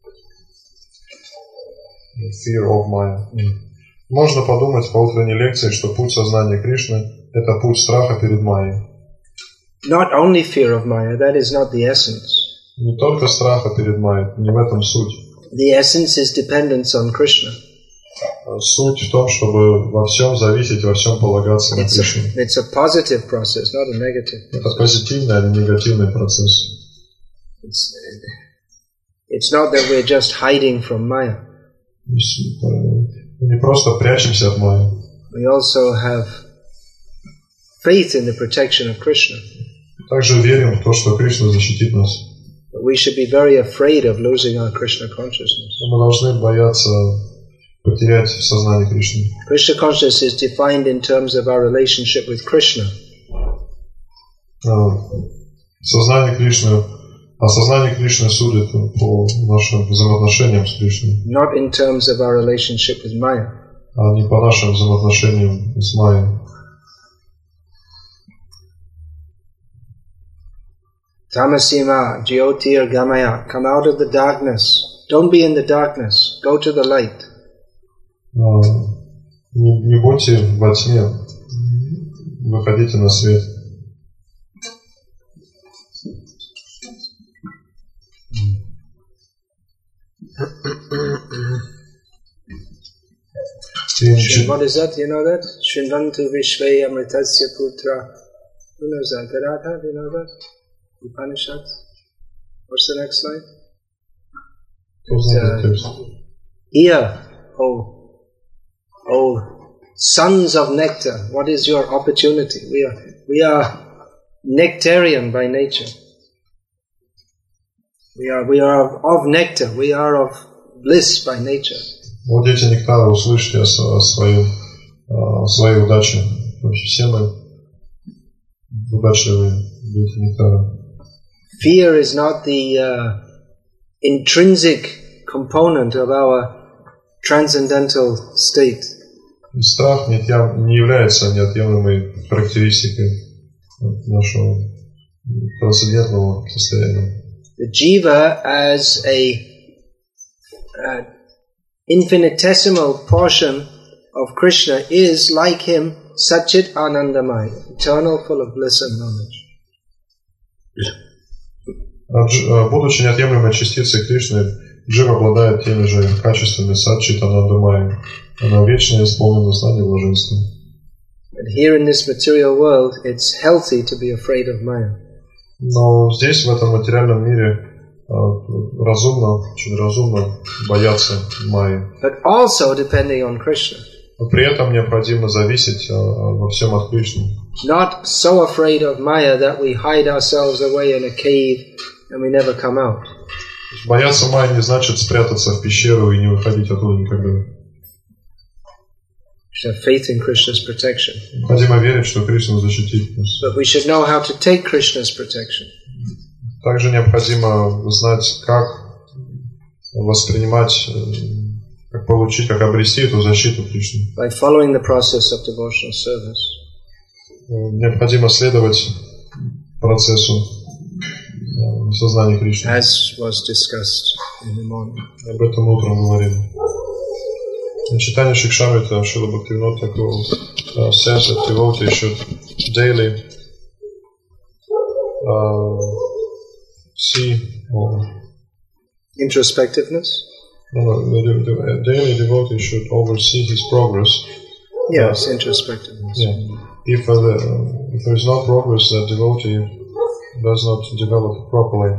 Fear of Maya. Можно подумать по утренней лекции, что путь сознания Кришны – это путь страха перед Майей. Not only fear of Maya, that is not the essence. Не только страха перед Майей, не в этом суть. The essence is dependence on Krishna. Суть в том, чтобы во всем зависеть, во всем полагаться на Кришну. It's a positive process, not a negative. Это позитивный, а не негативный процесс. It's not that we're just hiding from Maya. Мы не просто прячемся от Майи. We also have faith in the protection of Krishna. Также верим в то, что Кришна защитит нас. But we should be very afraid of losing our Krishna consciousness. Мы должны бояться потерять сознание Кришны. Krishna consciousness is defined in terms of our relationship with Krishna. Сознание Кришны судит по нашим взаимоотношениям с Кришной. Not in terms of our relationship with Maya. А не по нашим взаимоотношениям с Майей. Tamasima jyotir gamaya. Come out of the darkness. Don't be in the darkness. Go to the light. Не будьте во тьме. Выходите на свет. What is that? You know that? Shrinvantu Vishve Amritasya Putra. Who knows that? Garadha, do you know that? Upanishad. What's the next slide? Here, oh, sons of nectar, what is your opportunity? We are nectarian by nature. We are of nectar. We are of bliss by nature. Вот дети нектара, услышьте о своей удаче. Все мы удачливые дети нектара. Fear is not the intrinsic component of our transcendental state. Страх не является неотъемлемой характеристикой нашего трансцендентного состояния. The jiva as a infinitesimal portion of Krishna is like him, Satchit Anandamaya, eternal, full of bliss and knowledge. Будучи неотъемлемой частицей Кришны, Джива обладает теми же качествами Саччитананда Майи. Она вечно исполнена знаний блаженства. But here in this material world, it's healthy to be afraid of Maya. Но здесь, в этом материальном мире, разумно, очень разумно бояться Майи. But also depending on Krishna. Но при этом необходимо зависеть во всем от Кришны. Not so afraid of Maya that we hide ourselves away in a cave and we never come out. Бояться Майи не значит спрятаться в пещеру и не выходить оттуда никогда. We should have faith in Krishna's protection. Необходимо верить, что Кришна защитит нас. But we should know how to take Krishna's protection. Также необходимо знать, как воспринимать, как получить, как обрести эту защиту Кришны. By following the process of devotional service. Необходимо следовать процессу сознания Кришны. As was discussed in the morning. Об этом мы утром говорили. Читание Шикшамрита Шрила Бхактивинода Тхакур says that devotee should daily see introspectiveness. Daily devotee should oversee his progress. Yes, introspectiveness. Yeah. If there is no progress, the devotee does not develop properly.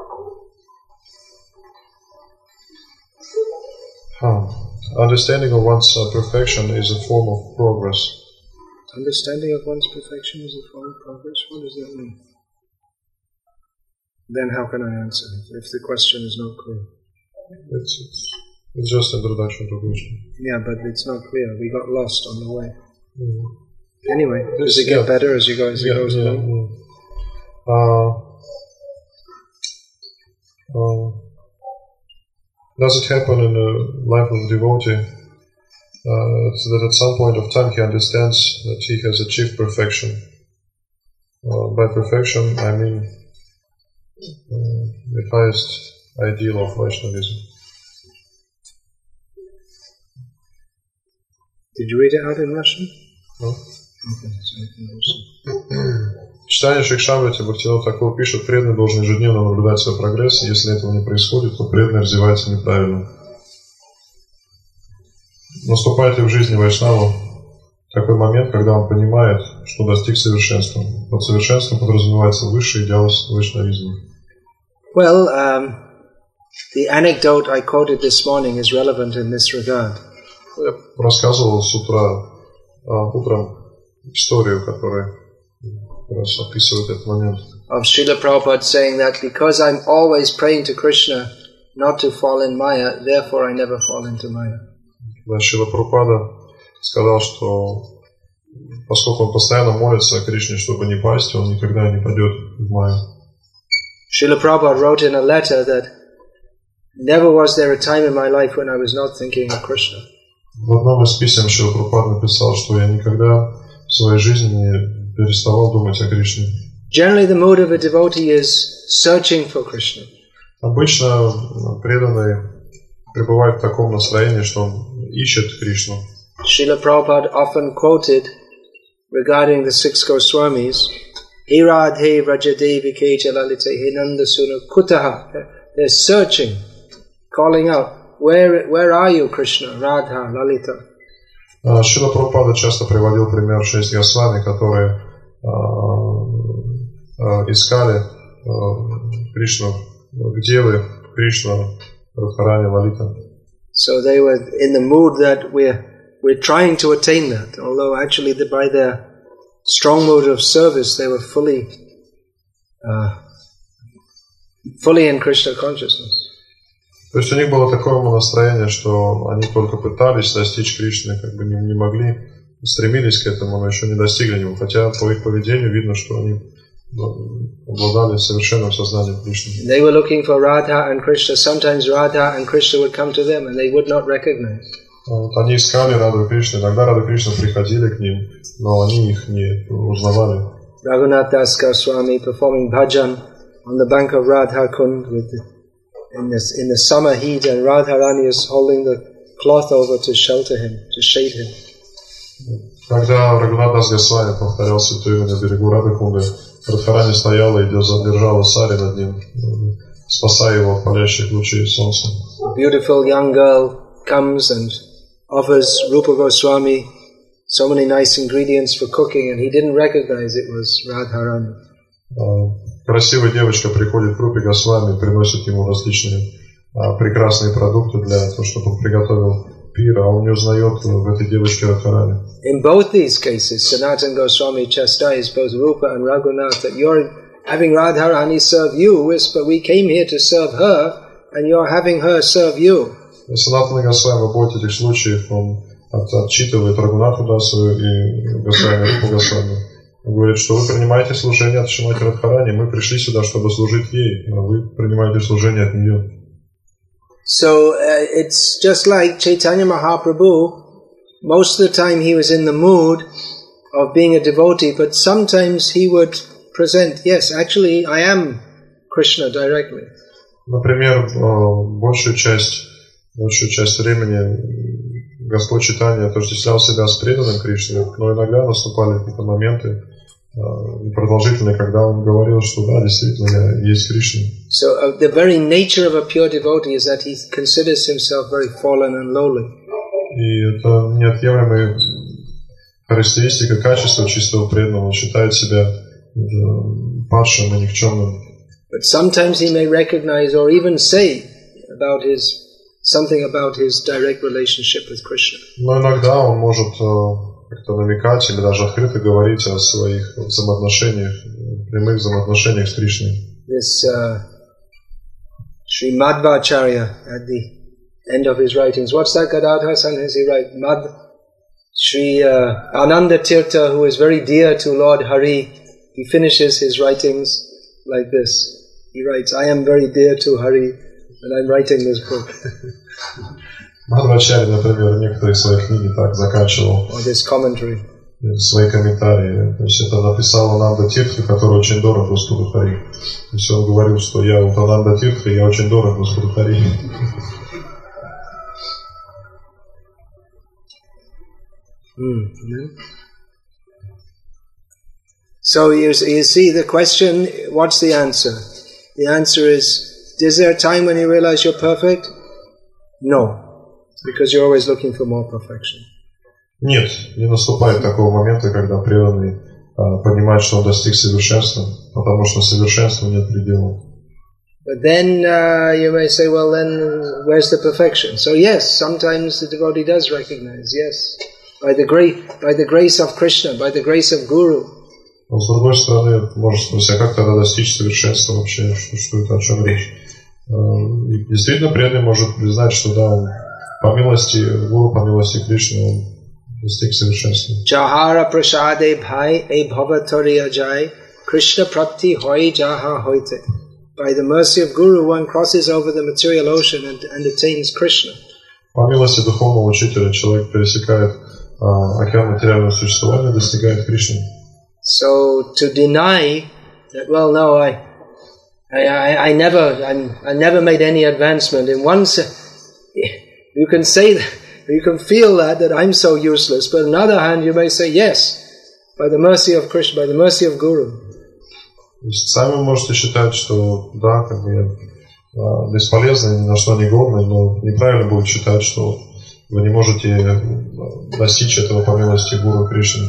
Understanding of one's perfection is a form of progress. Understanding of one's perfection is a form of progress? What does that mean? Then how can I answer it if the question is not clear? It's just introduction to Krishna. Yeah, but it's not clear. We got lost on the way. Anyway, does it get better as you go as it goes along? Does it happen in the life of the devotee that at some point of time he understands that he has achieved perfection? By perfection, I mean the highest ideal of Vaishnavism. Did you read it out in Russian? No. Okay, so I can listen. Читание Шикшамрити Бхактивинода Тхакур пишет, преданный должен ежедневно наблюдать свой прогресс, и если этого не происходит, то преданный развивается неправильно. Наступает ли в жизни Вайшнава такой момент, когда он понимает, что достиг совершенства? Под совершенством подразумевается высший идеал вайшнавизма. Well, the anecdote I quoted this morning is relevant in this regard. Я рассказывал с утра, утром историю, которая раз описывает этот момент. Of Srila Prabhupada saying that because I'm always praying to Krishna not to fall in Maya, therefore I never fall into Maya. Да, Шрила Прабхупада сказал, что поскольку он постоянно молится Кришне, чтобы не пасть, он никогда не пойдет в Майю. Srila Prabhupada wrote in a letter that never was there a time in my life when I was not thinking of Krishna. В одном из писем Шрила Прабхупада написал, что я никогда в своей жизни не переставал думать о Кришне. Generally, the mood of a devotee is searching for Krishna. Обычно преданный пребывает в таком настроении, что он ищет Кришну. Srila Prabhupada often quoted regarding the six Goswamis, He Radhe Vrajadevi Kecha Lalite Hinanda Suna Kutaha. They're searching, calling out, where are you, Krishna, Radha, Lalita? Шрила Прабхупада часто приводил пример 6 Госвами, которые искали Кришну. Где вы, Кришна, Радхарани, Лалита? So they were in the mood that we're trying to attain that, although actually by their strong mood of service they were fully in Krishna consciousness. То есть у них было такое настроение, что они только пытались достичь Кришны, как бы не могли, стремились к этому, но еще не достигли него. Хотя по их поведению видно, что они обладали совершенным сознанием Кришны. They were looking for Radha and Krishna. Sometimes Radha and Krishna would come to them and they would not recognize. Они искали Раду и Кришну. Иногда Рада и Кришна приходили к ним, но они их не узнавали. Raghunath Das Goswami performing bhajan on the bank of Radha Kund in the summer heat, and Radharani is holding the cloth over to shelter him, to shade him. Когда Рагунат Дас Госвами повторял святое имя на берегу Радхакунды, Радхарани стояла и держала сари над ним, спасая его от палящих лучей солнца. beautiful young girl comes and offers Rupa Goswami so many nice ingredients for cooking, and he didn't recognize it was Radharani. Красивая девочка приходит к Рупе Госвами, приносит ему различные прекрасные продукты для того, чтобы он приготовил пир, а он не узнает в этой девочке Радхарани. In both these cases, Sanatana Goswami chastised both Rupa and Raghunath that you're having Radharani serve you, but we came here to serve her, and you're having her serve you. Санатана Госвами в обоих этих случаях он отчитывает Рагунатху Дасу и Госвами, Рупу Госвами. Он говорит, что вы принимаете служение от Шримати Радхарани, мы пришли сюда, чтобы служить ей, а вы принимаете служение от нее. So it's just like Chaitanya Mahaprabhu. Most of the time he was in the mood of being a devotee, but sometimes he would present, yes, actually I am Krishna directly. Например, большую часть времени Господь Чайтанья отождествлял себя с преданным Кришной, но иногда наступали какие-то моменты продолжительные, когда он говорил, что да, действительно, я есть Кришна. So the very nature of a pure devotee is that he considers himself very fallen and lowly. И это неотъемлемая характеристика, качества чистого преданного. Он считает себя падшим и никчемным. But sometimes he may recognize or even say about something about his direct relationship with Krishna. Но иногда он может как-то намекать или даже открыто говорить о своих взаимоотношениях, прямых взаимоотношениях с Кришной. This Sri Madhvacharya at the end of his writings, what's that Gadadhar Sanghas he write? Sri Ananda Tirtha, who is very dear to Lord Hari, he finishes his writings like this. He writes, I am very dear to Hari and I'm writing this book. Мадхвачарья, например, некоторые свои книги так заканчивал. Or this commentary. Свои комментарии. То есть это написал Ананда Тиртха, который очень дорог Господу Хари. То есть он говорил, что я вот Ананда Тиртха, я очень дорог Господу Хари. So you see the question, what's the answer? The answer is there a time when you realize you're perfect? No. Because you're always looking for more perfection. Нет, не наступает такого момента, когда преданный понимает, что он достиг совершенства, потому что совершенству нет предела. But then you may say, well, then where's the perfection? So yes, sometimes the devotee does recognize, yes, by the grace of Krishna, by the grace of Guru. Но с другой стороны, может спросить, а как тогда достичь совершенства вообще? Что это, о чем речь? И действительно, преданный может признать, что да, он по милости Гуру, по милости Кришны, он достиг совершенства. Jahara prasade bhai e bhavatori ajay Krishna prapti hoi jaha hoite. By the mercy of Guru, one crosses over the material ocean and attains Krishna. По милости духовного учителя человек пересекает океан материального существования и достигает Кришны. So to deny that, well, no, I never made any advancement. In one sense, you can say that, you can feel that I'm so useless. But on the other hand, you may say, yes, by the mercy of Krishna, by the mercy of Guru. Сами можете считать, что да, как бы я бесполезный, ни на что не годный, но неправильно будет считать, что вы не можете достичь этого по милости Гуру Кришны.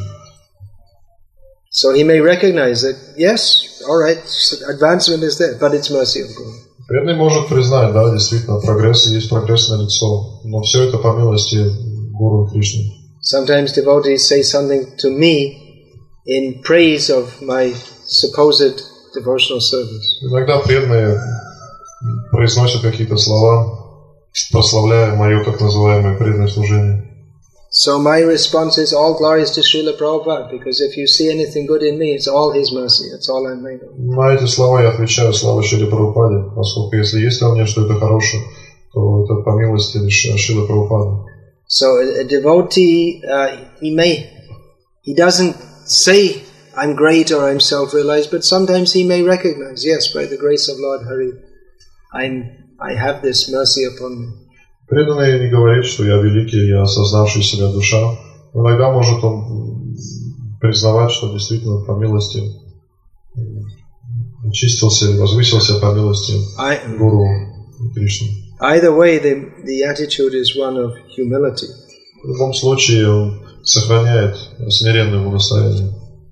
So he may recognize that, yes, all right, advancement is there, but it's mercy of Guru. Преданный может признать, да, действительно, есть прогресс налицо, но все это по милости Гуру Кришны. Sometimes devotees say something to me in praise of my supposed devotional service. Иногда преданные произносят какие-то слова, прославляя мое так называемое преданное служение. So my response is all glories to Srila Prabhupada, because if you see anything good in me, it's all his mercy, it's all I'm made of. На эти слова я отвечаю слава Шриле Прабхупаде, поскольку если есть во мне что-то хорошее, то это по милости Шрилы Прабхупады. So a devotee, he doesn't say I'm great or I'm self-realized, but sometimes he may recognize, yes, by the grace of Lord Hari, I have this mercy upon me. Преданный не говорит, что я великий, я осознавший себя душа. Иногда может он признавать, что действительно по милости очистился, возвысился по милости Гуру Кришны. Either way, the attitude is one of humility. В любом случае, он сохраняет смиренное ему настроение.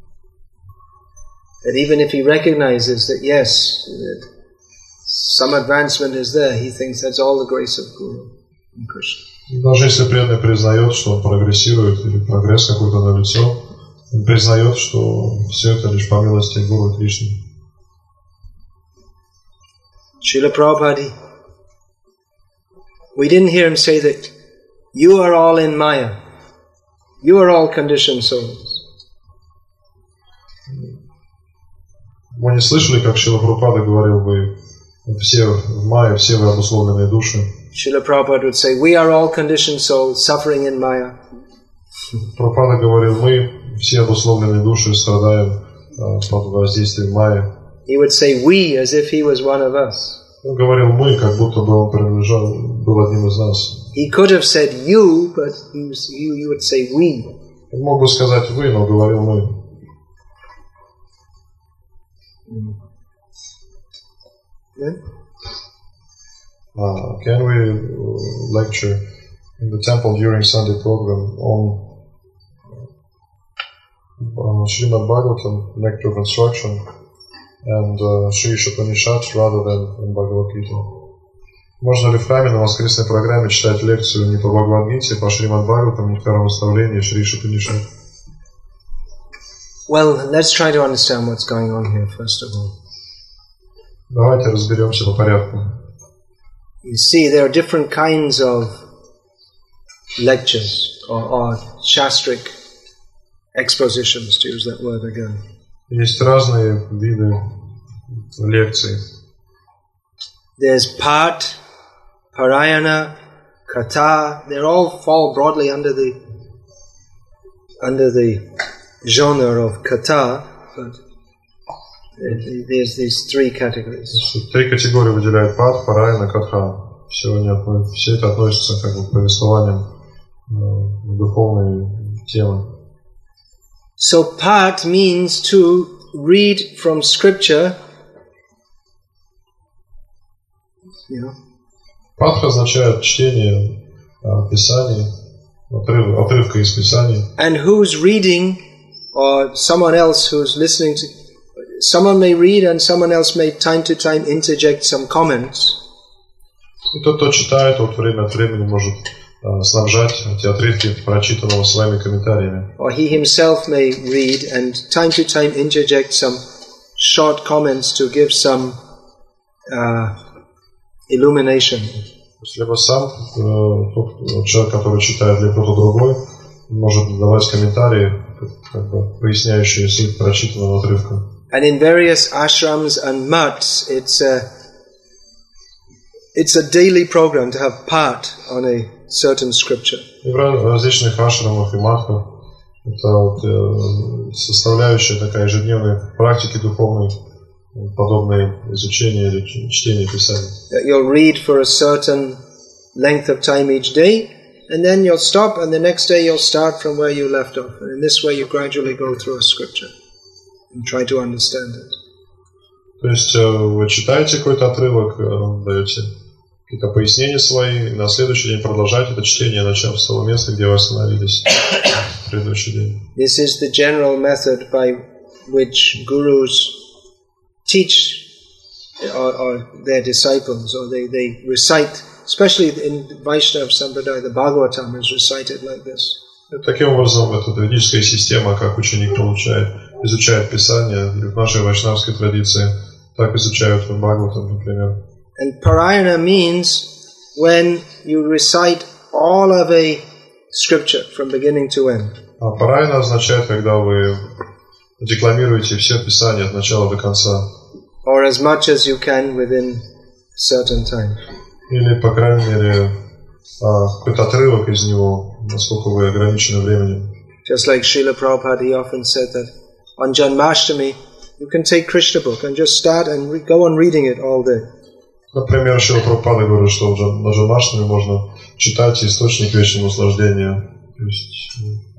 That even if he recognizes that yes, that some advancement is there, he thinks that's all the grace of Guru and Krishna. Даже если преданный признает, что он прогрессирует или прогресс какой-то налицо, он признает, что все это лишь по милости Гуру и Кришны. Srila Prabhupada, we didn't hear him say that you are all in Maya, you are all conditioned souls. Мы не слышали, как Шрила Прабхупада говорил, вы все в Майе, все вы обусловленные души. Srila Prabhupada would say, we are all conditioned souls suffering in Maya. Прабхупада говорил, мы все обусловленные души страдаем под воздействием Майи. He would say we as if he was one of us. Он говорил мы, как будто бы он принадлежал, был одним из нас. He could have said you, but he would say we. Он мог бы сказать вы, но говорил мы. Yeah? Can we lecture in the temple during Sunday program on Srimad Bhagavatam, Nectar of Instruction, and Shri Upanishad rather than in Bhagavad Gita? Можно ли в храме на воскресной программе читать лекцию не по Бхагавад-гите, а по Шримад Бхагаватам, Нектару наставления, Шри Upanishad? Well, let's try to understand what's going on here first of all. Давайте разберемся по порядку. You see, there are different kinds of lectures or shastric expositions, to use that word again. Есть разные виды лекций. There's Pat, Parayana, Katha. They all fall broadly under the genre of Katha, but there's these three categories. Три категории выделяют Пад, Параяна, Катха. Все это относится как бы к повествованиям духовной темы. So Pat means to read from scripture. Патха означает чтение Писаний, отрывка из Писаний. And who's reading, or someone else who's listening to. Someone may read and someone else may time to time interject some comments. И тот, кто читает, тот время от времени может снабжать эти отрывки прочитанного своими комментариями. Or he himself may read and time to time interject some short comments to give some illumination. Либо сам тот человек, который читает, либо кто-то другой, может давать комментарии, как бы поясняющие суть прочитанного отрывка. And in various ashrams and mats, it's a daily program to have part on a certain scripture. И в различных ашрамах и матхах это вот составляющая такая ежедневной практики духовной, подобное изучение или чтение Писания. You'll read for a certain length of time each day, and then you'll stop, and the next day you'll start from where you left off. And in this way you gradually go through a scripture and try to understand it. То есть вы читаете какой-то отрывок, даете какие-то пояснения свои, и на следующий день продолжаете это чтение, начав с того места, где вы остановились в предыдущий день. This is the general method by which gurus teach or their disciples, or they recite, especially in Vaishnava Sampradaya, the Bhagavatam is recited like this. Таким образом, это ведическая система, как ученик изучает Писание, и в нашей вайшнавской традиции так изучают Бхагаватам, например. And Parayana means when you recite all of a scripture from beginning to end. А Параяна означает, когда вы декламируете все Писания от начала до конца. Or as much as you can within a certain time. Или, по крайней мере, какой-то отрывок из него, насколько вы ограничены временем. Just like Srila Prabhupada, he often said that on Janmashtami, you can take Krishna book and just start and go on reading it all day. Например, Шрила Прабхупада говорит, что на Джанмаштами можно читать источник вечного наслаждения, то есть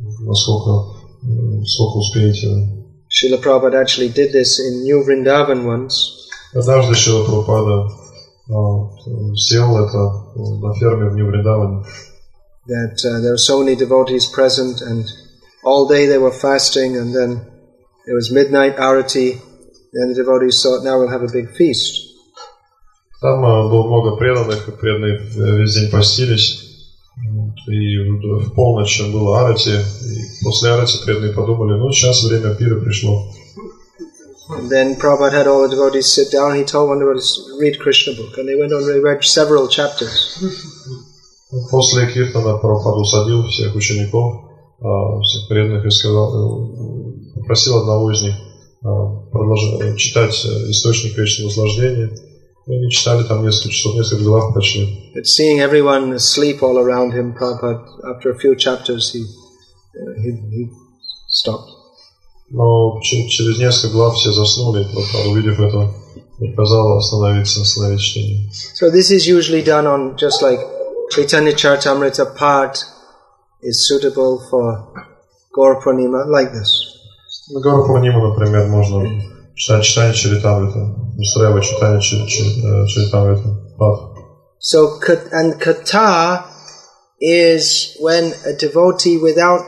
сколько успеете. Srila Prabhupada actually did this in New Vrindavan once. Однажды Шрила Прабхупада сделал это на ферме в Нью-Вриндаване. That there were so many devotees present, and all day they were fasting, and then there was midnight arati. Then the devotees thought, now we'll have a big feast. Там было много преданных, и преданные весь день постились. И в полночь было арати, и после арати преданные подумали, ну сейчас время пира пришло. And then Prabhupada had all the devotees sit down. He told one devotee to read Krishna book, and they went on and read several chapters. После киртана Прабхупада усадил всех учеников, всех преданных и сказал, попросил одного из них читать источник вечного наслаждения. И они читали там несколько часов, несколько глав прочли. But seeing everyone asleep all around him, Prabhupada, after a few chapters, he stopped. Но через несколько глав все заснули, Прабхупада, увидев это, приказал остановить чтение. So this is usually done on just like Chaitanya Charitamrita part is suitable for Gaur Purnima, like this. На Gaur Purnima, например, можно читать читание Чаритамрита, устраивать читание Чаритамрита. So, and Katha is when a devotee without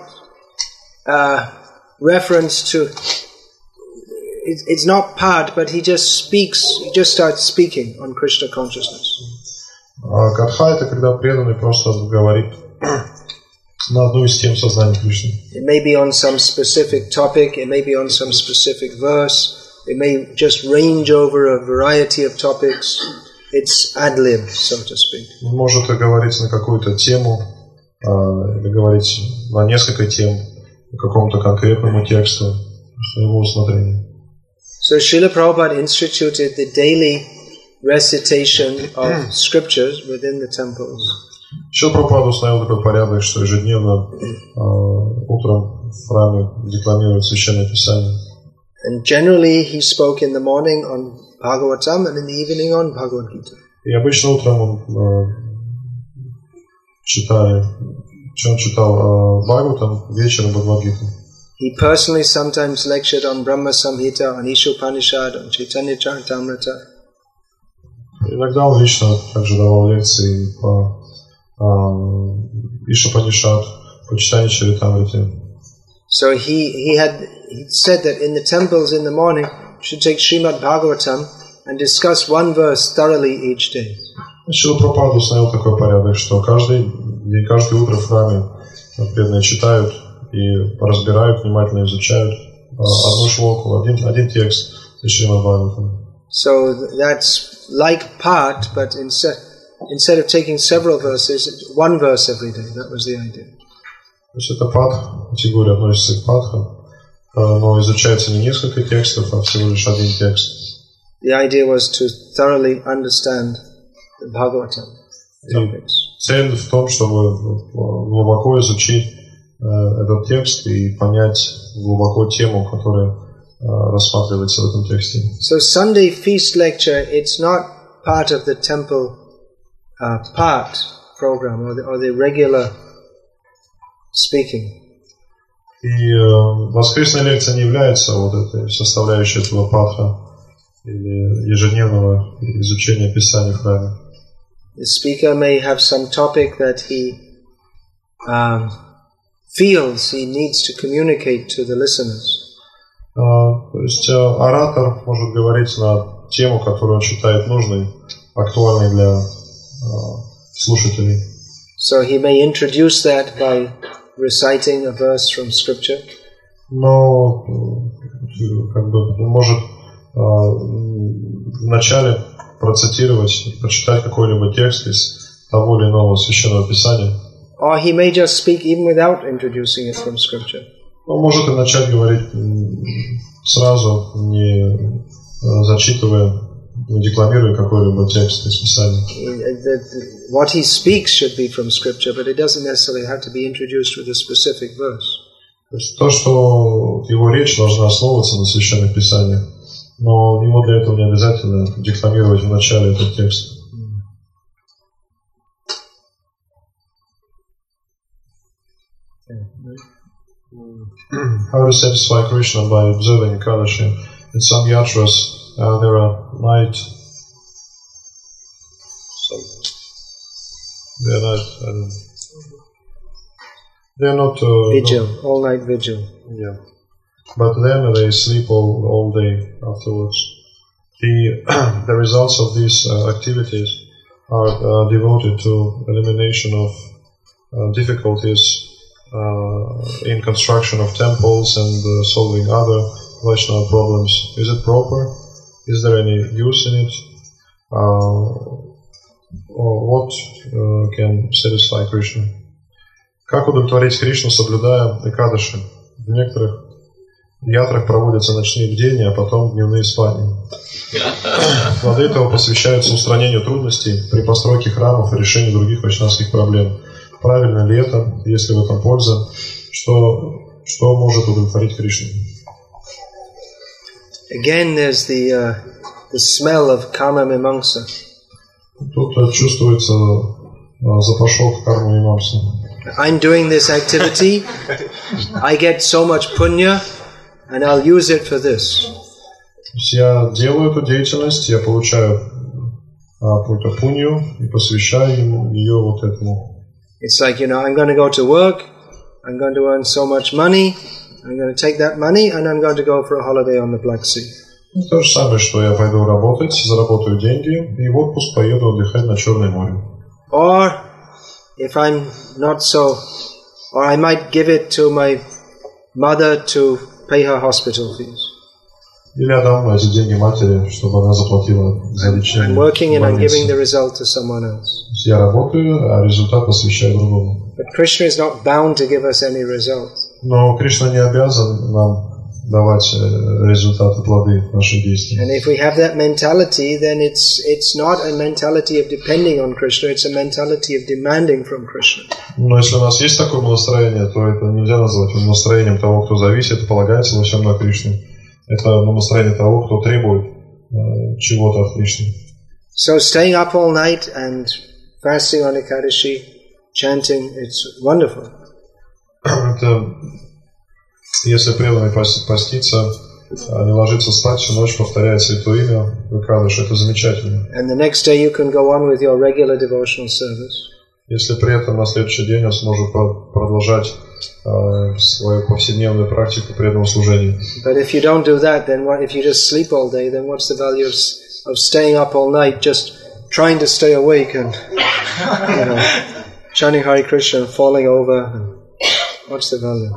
reference to, it's not part, but he just speaks, he just starts speaking on Krishna consciousness. Катха — это когда преданный просто говорит на одну из тем сознания Кришны. It may be on some specific topic, it may be on some specific verse, it may just range over a variety of topics. It's ad-lib, so to speak. Он может говорить на какую-то тему, или говорить на несколько тем, по какому-то конкретному тексту, по его усмотрению. So Srila Prabhupada instituted the daily recitation of scriptures within the temples. Шрила Прабхупада установил такой порядок, что ежедневно утром в храме декламируют Священное Писание. And generally he spoke in the morning on Bhagavatam and in the evening on Bhagavad Gita. И обычно утром он читал Бхагаватам, вечером Бхагавад-гиту. He personally sometimes lectured on Brahma Samhita, on Ishopanishad, on Chaitanya Charitamrita. Иногда он лично также давал лекции по Ишупанишад, по читанию Чаритамрити. So he said that in the temples in the morning you should take Srimad Bhagavatam and discuss one verse thoroughly each day. Шрила Прабхупада установил такой порядок, что каждое утро в храме преданные читают и разбирают, внимательно изучают одну шлоку, один текст из Шримад Бхагаватам. So that's like part, but instead of taking several verses, one verse every day. That was the idea. То есть это пад, категория относится к падхам, но изучается не несколько текстов, а всего лишь один текст. The idea was to thoroughly understand the Bhagavatam topics. Цель в том, чтобы глубоко изучить этот текст и понять глубоко тему, которая рассматривается в этом тексте. So Sunday feast lecture, it's not part of the temple part program or the regular speaking. И воскресная лекция не является вот этой составляющей этого патха или ежедневного изучения Писания в храме. The speaker may have some topic that he feels he needs to communicate to the listeners. То есть оратор может говорить на тему, которую он считает нужной, актуальной для слушателей. So he may introduce that by reciting a verse from scripture. Но как бы может вначале процитировать, прочитать какой-либо текст из того или иного священного писания. Or he may just speak even without introducing it from scripture. Он может и начать говорить сразу, не зачитывая, не декламируя какой-либо текст из Писания. What he speaks should be from scripture, but it doesn't necessarily have to be introduced with a specific verse. То есть то, что его речь должна основываться на священных писаниях, но ему для этого не обязательно декламировать в начале этот текст. How to satisfy Krishna by observing Ekadashi. In some yatras there are night They're not vigil, all night vigil. Yeah, but then they sleep all day afterwards. The results of these activities are devoted to elimination of difficulties in construction of temples and solving other Vaishnava problems. Is it proper? Is there any use in it? Or what can satisfy Krishna? Как удовлетворить Кришну, соблюдая экадаши? В некоторых ятрах проводятся ночные бдения, а потом дневные спания. Плоды этого посвящаются устранению трудностей при постройке храмов и решению других вайшнавских проблем. Правильно ли это? Есть ли в этом польза? Что может удовлетворить Кришну? Again, there's the smell of karma mimamsa. Тут чувствуется запашок кармы мимамсы. I'm doing this activity, I get so much punya, and I'll use it for this. Я делаю эту деятельность, я получаю какую-то пунью и посвящаю ее вот этому. It's like, I'm going to go to work, I'm going to earn so much money, I'm going to take that money, and I'm going to go for a holiday on the Black Sea. То же самое, что я пойду работать, заработаю деньги и в отпуск поеду отдыхать на Черное море. Or if I'm not so, or I might give it to my mother to pay her hospital fees. Или отдам эти деньги матери, чтобы она заплатила за лечение. I'm working and I'm giving the result to someone else. Я работаю, а результат посвящаю другому. But Krishna is not bound to give us any result. Но Кришна не обязан нам давать результаты, плоды наших действий. And if we have that mentality, then it's not a mentality of depending on Krishna, it's a mentality of demanding from Krishna. Но если у нас есть такое настроение, то это нельзя назвать настроением того, кто зависит, полагается во всем на Кришну. Это настроение того, кто требует чего-то от Кришны. So staying up all night and fasting on Ekadashi, chanting, it's wonderful. Это, если преданный постится, не ложится спать всю ночь, повторяет святое имя в Экадаши, это замечательно. And the next day you can go on with your regular devotional service. Если при этом на следующий день он сможет продолжать свою повседневную практику преданного служения. But if you don't do that, then what? If you just sleep all day, then what's the value of staying up all night, just trying to stay awake and chanting Hare Krishna and falling over? What's the value?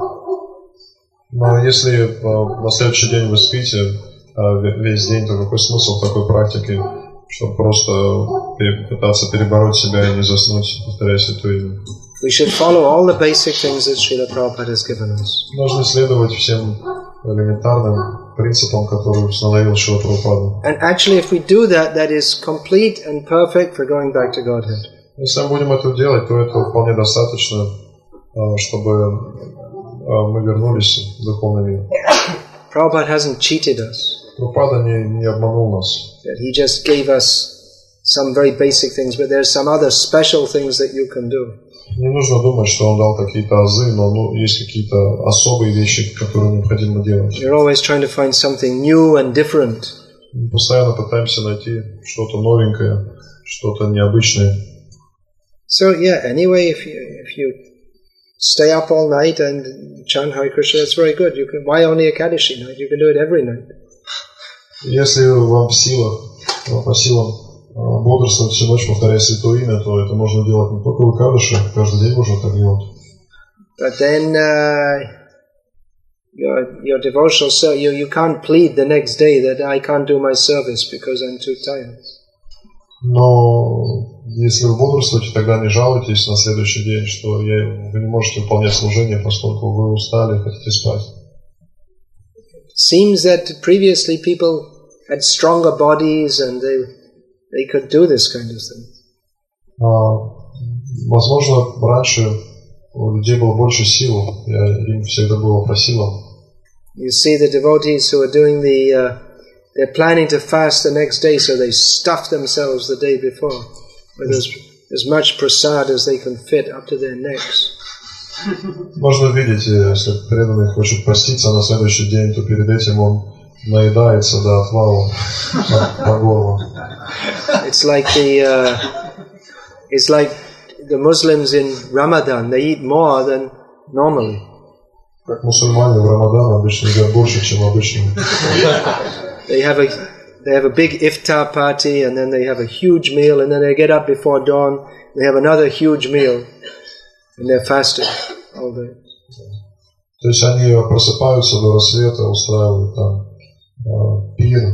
Но если на следующий день вы спите весь день, то какой смысл такой практики, чтобы просто пытаться перебороть себя и не заснуть, повторяя святое имя? We should follow all the basic things that Srila Prabhupada has given us. Нужно следовать всем элементарным принципам, которые установил Шрила Прабхупада. And actually, if we do that, that is complete and perfect for going back to Godhead. Если мы будем это делать, то это вполне достаточно, чтобы мы вернулись в духовный мир. Prabhupada hasn't cheated us. Прабхупада не обманул нас. That he just gave us some very basic things, but there's some other special things that you can do. Не нужно думать, что он дал какие-то азы, но есть какие-то особые вещи, которые необходимо делать. We're always trying to find something new and different. Мы постоянно пытаемся найти что-то новенькое, что-то необычное. So yeah, anyway, if you stay up all night and chant Hare Krishna, that's very good. You can. Why only Ekadashi night? You can do it every night. Если вам по силам бодрствовать всю ночь, повторяя святое имя, то это можно делать не только в Экадаши, каждый день можно так делать. But then your devotional self, you can't plead the next day that I can't do my service because I'm too tired. Но если вы бодрствуете, тогда не жалуйтесь на следующий день, что вы не можете выполнять служение, поскольку вы устали и хотите спать. It seems that previously people had stronger bodies and they could do this kind of thing. Возможно, раньше у людей было больше сил, им всегда было по силам. You see the devotees who are doing they're planning to fast the next day, so they stuff themselves the day before with as much prasad as they can fit up to their necks. Можно видеть, если преданный хочет поститься на следующий день, то перед этим он наедается до отвала по горло. It's like the Muslims in Ramadan, they eat more than normally. Как мусульмане в Рамадан обычно едят больше, чем обычно. They have a big iftar party, and then they have a huge meal, and then they get up before dawn, they have another huge meal, and they're fasting all day. То есть они просыпаются до рассвета, устраивают там пир,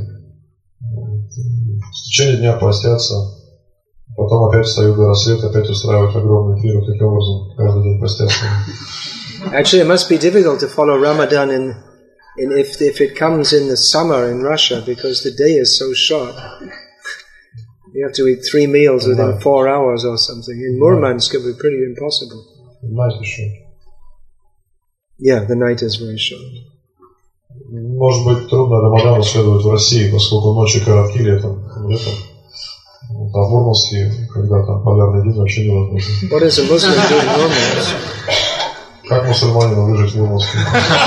в течение дня постятся, потом опять встают до рассвета, опять устраивают огромный пир, таким образом каждый день постятся. Actually, it must be difficult to follow Ramadan if it comes in the summer in Russia, because the day is so short. You have to eat 3 meals within 4 hours or something. In Murmansk, it would be pretty impossible. Night is short. Yeah, the night is very short. Может быть, трудно Рамадану следовать в России, поскольку ночи коротки летом. А в Мурманске, когда там полярный день, вообще невозможно. What is a Muslim doing in Murmansk? Как мусульманину выжить в Мурманске?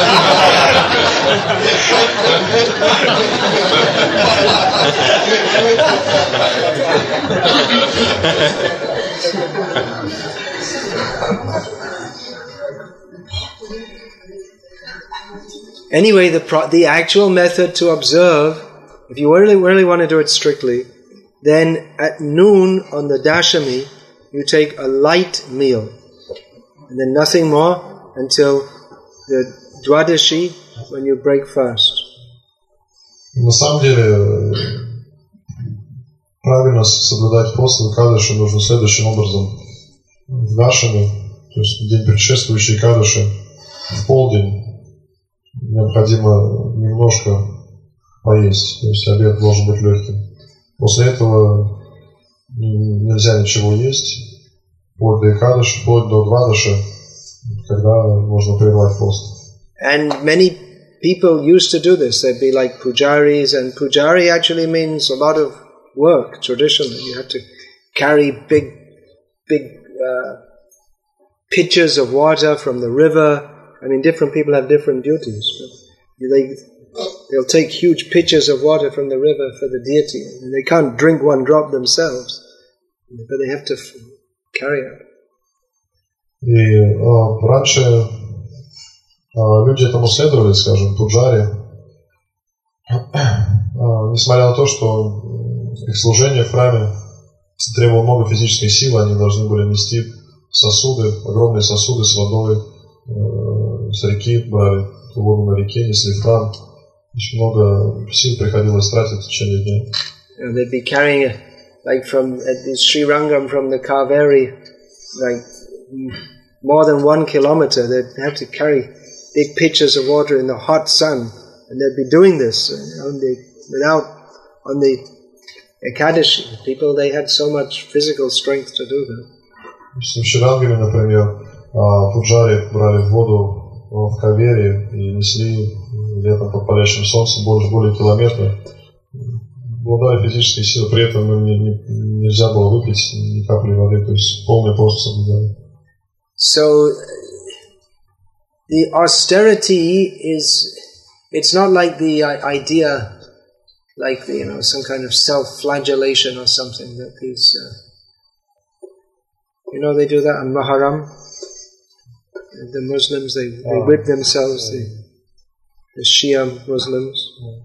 Anyway, the actual method to observe, if you really want to do it strictly, then at noon on the Dashami, you take a light meal, and then nothing more until the Dwadashi, when you break fast. На самом деле, правильно соблюдать пост в Экадаши нужно следующим образом. В Дашами, то есть в день предшествующий Экадаши, в полдень необходимо немножко поесть, то есть обед должен быть легким. После этого нельзя ничего есть, вплоть до Экадаши, вплоть до Двадаши, когда можно прервать пост. And many people used to do this. They'd be like pujaris, and pujari actually means a lot of work traditionally. You have to carry big pitchers of water from the river. I mean, different people have different duties. They'll take huge pitchers of water from the river for the deity. And they can't drink one drop themselves, but they have to carry it. И раньше люди этому следовали, скажем, пуджари, несмотря на то, что их служение в храме требовало много физической силы, они должны были нести сосуды, огромные сосуды с водой, с реки брали воду на реке, несли в храм. Очень много сил приходилось тратить в течение дня. They'd be carrying, like at the Sri Rangam from the Kaveri, like more than 1 kilometer. They'd have to carry big pitchers of water in the hot sun, and they'd be doing this on the Ekadashi. People, they had so much physical strength to do that. В Шри-Ланке, например, пуджари брали воду в Кавери и несли летом под палящим солнцем более километра. Обладали физической силой, при этом им нельзя было выпить ни капли воды, то есть полный пост соблюдали. So the austerity it's not like the idea, like some kind of self-flagellation or something that these, they do that on Muharram. The Muslims, they whip themselves, the Shia Muslims.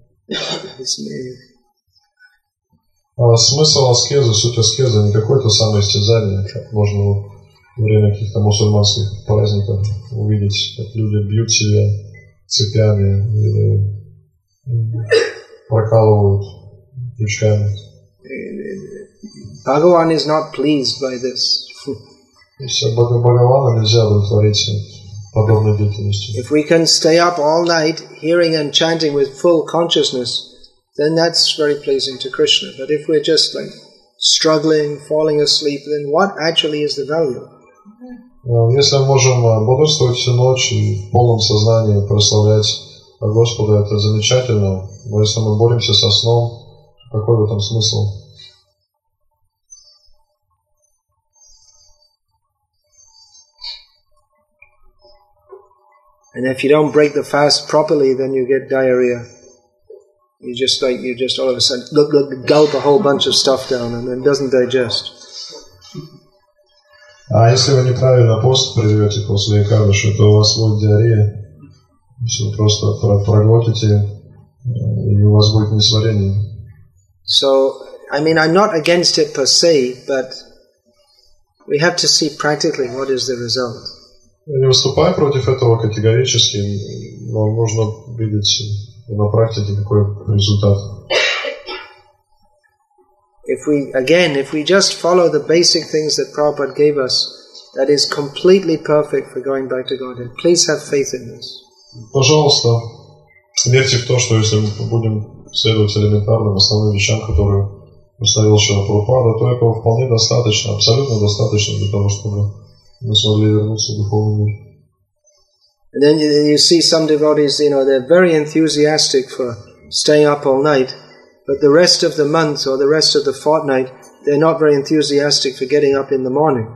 Смысл аскезы, суть аскезы не какое-то самоистязание, как можно во время каких-то мусульманских праздников увидеть, как люди бьют себя цепями или прокалывают крючками. Bhagavan is not pleased by this. Бхагавана нельзя удовлетворить подобной деятельностью. If we can stay up all night hearing and chanting with full consciousness, then that's very pleasing to Krishna. But if we're just like struggling, falling asleep, then what actually is the value? Если мы можем бодрствовать всю ночь и в полном сознании прославлять Господа, это замечательно. Но если мы боремся со сном, какой в этом смысл? And if you don't break the fast properly, then you get diarrhea. You just all of a sudden gulp a whole bunch of stuff down and then it doesn't digest. А если вы неправильно пост приведете после Экадаши, то у вас будет диарея. Если вы просто проглотите, и у вас будет несварение. So, I mean, I'm not against it per se, but we have to see practically what is the result. Я не выступаю против этого категорически, но нужно видеть на практике какой результат. If we just follow the basic things that Prabhupada gave us, that is completely perfect for going back to Godhead. Please have faith in this. Пожалуйста, верьте в то, что если мы будем следовать элементарным основным вещам, которые установил Шрила Прабхупада, то этого вполне достаточно, абсолютно достаточно для того, чтобы мы смогли вернуться в духовный мир. And then you see some devotees, they're very enthusiastic for staying up all night, but the rest of the month or the rest of the fortnight, they're not very enthusiastic for getting up in the morning.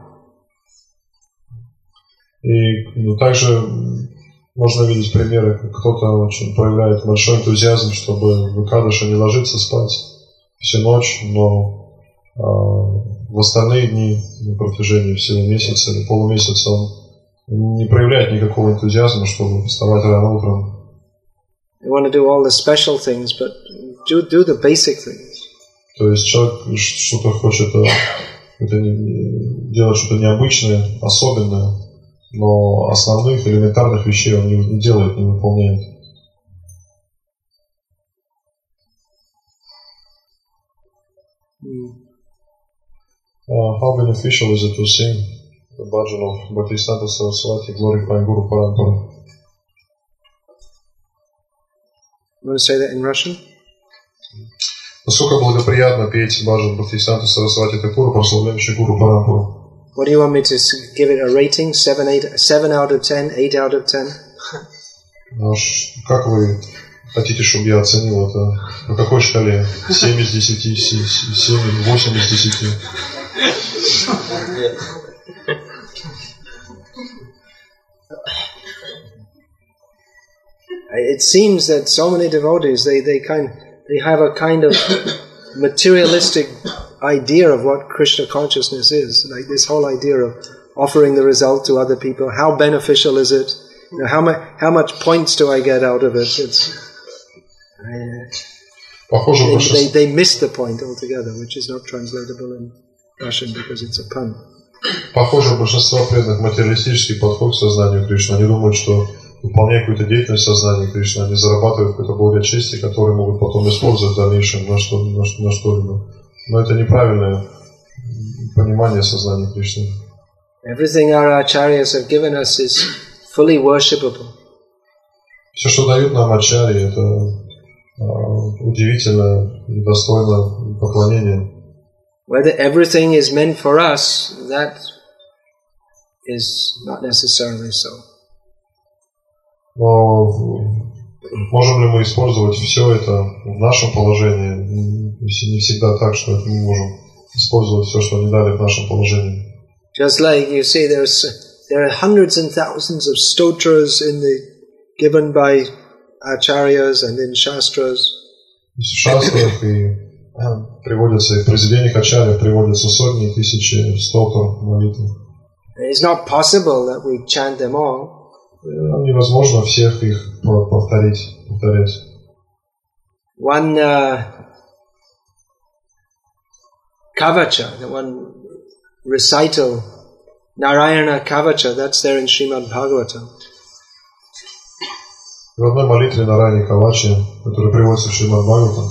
И также можно видеть примеры, кто-то очень проявляет большой энтузиазм, чтобы в Экадаши не ложиться спать всю ночь, но в остальные дни на протяжении всего месяца или полумесяца он не проявляет никакого энтузиазма, чтобы вставать рано утром. They want to do all the special things, but do the basic things. То есть человек что-то хочет делать что-то необычное, особенное, но основных элементарных вещей он не делает, не выполняет. How beneficial is it to sing the bhajan of Bhaktisiddhanta Saraswati glorifying Guru Parampara? You want to say that in Russian? Насколько благоприятно петь баджан Бхактисиддханта Сарасвати Такура, прославляющий Гуру Парампару? What do you want me to give it a rating? 7 out of 10, 8 out of 10? Как вы хотите, чтобы я оценил это? По какой шкале? 7 из 10, 7, 8 из 10? It seems that so many devotees, they have a kind of materialistic idea of what Krishna consciousness is. Like this whole idea of offering the result to other people. How beneficial is it? How much points do I get out of it? They miss the point altogether, which is not translatable in Russian because it's a pun. Похоже, большинство преданных материалистический подход к сознанию Кришны. Они думают, что выполняя какую-то деятельность сознания Кришны, они зарабатывают какое-то благочестие, которое могут потом использовать в дальнейшем на что-либо. Но это неправильное понимание сознания Кришны. Everything our acharyas have given us is fully worshipable. Все, что дают нам ачарьи, это удивительно и достойно поклонения. Whether everything is meant for us, that is not necessarily so. Но можем ли мы использовать все это в нашем положении? Не всегда так, что мы можем использовать все, что они дали в нашем положении. Just like you see, there are hundreds and thousands of stotras given by acharyas and in shastras. В шастрах и приводятся, и в произведениях ачарьев приводятся сотни и тысячи стотр молитв. It's not possible that we chant them all. Невозможно всех их повторять. One kavacha, one recital, Narayana Kavacha, that's there in Srimad Bhagavatam. В одной молитве Нараяне Кавачи, которая приводится в Шримад Бхагаватам,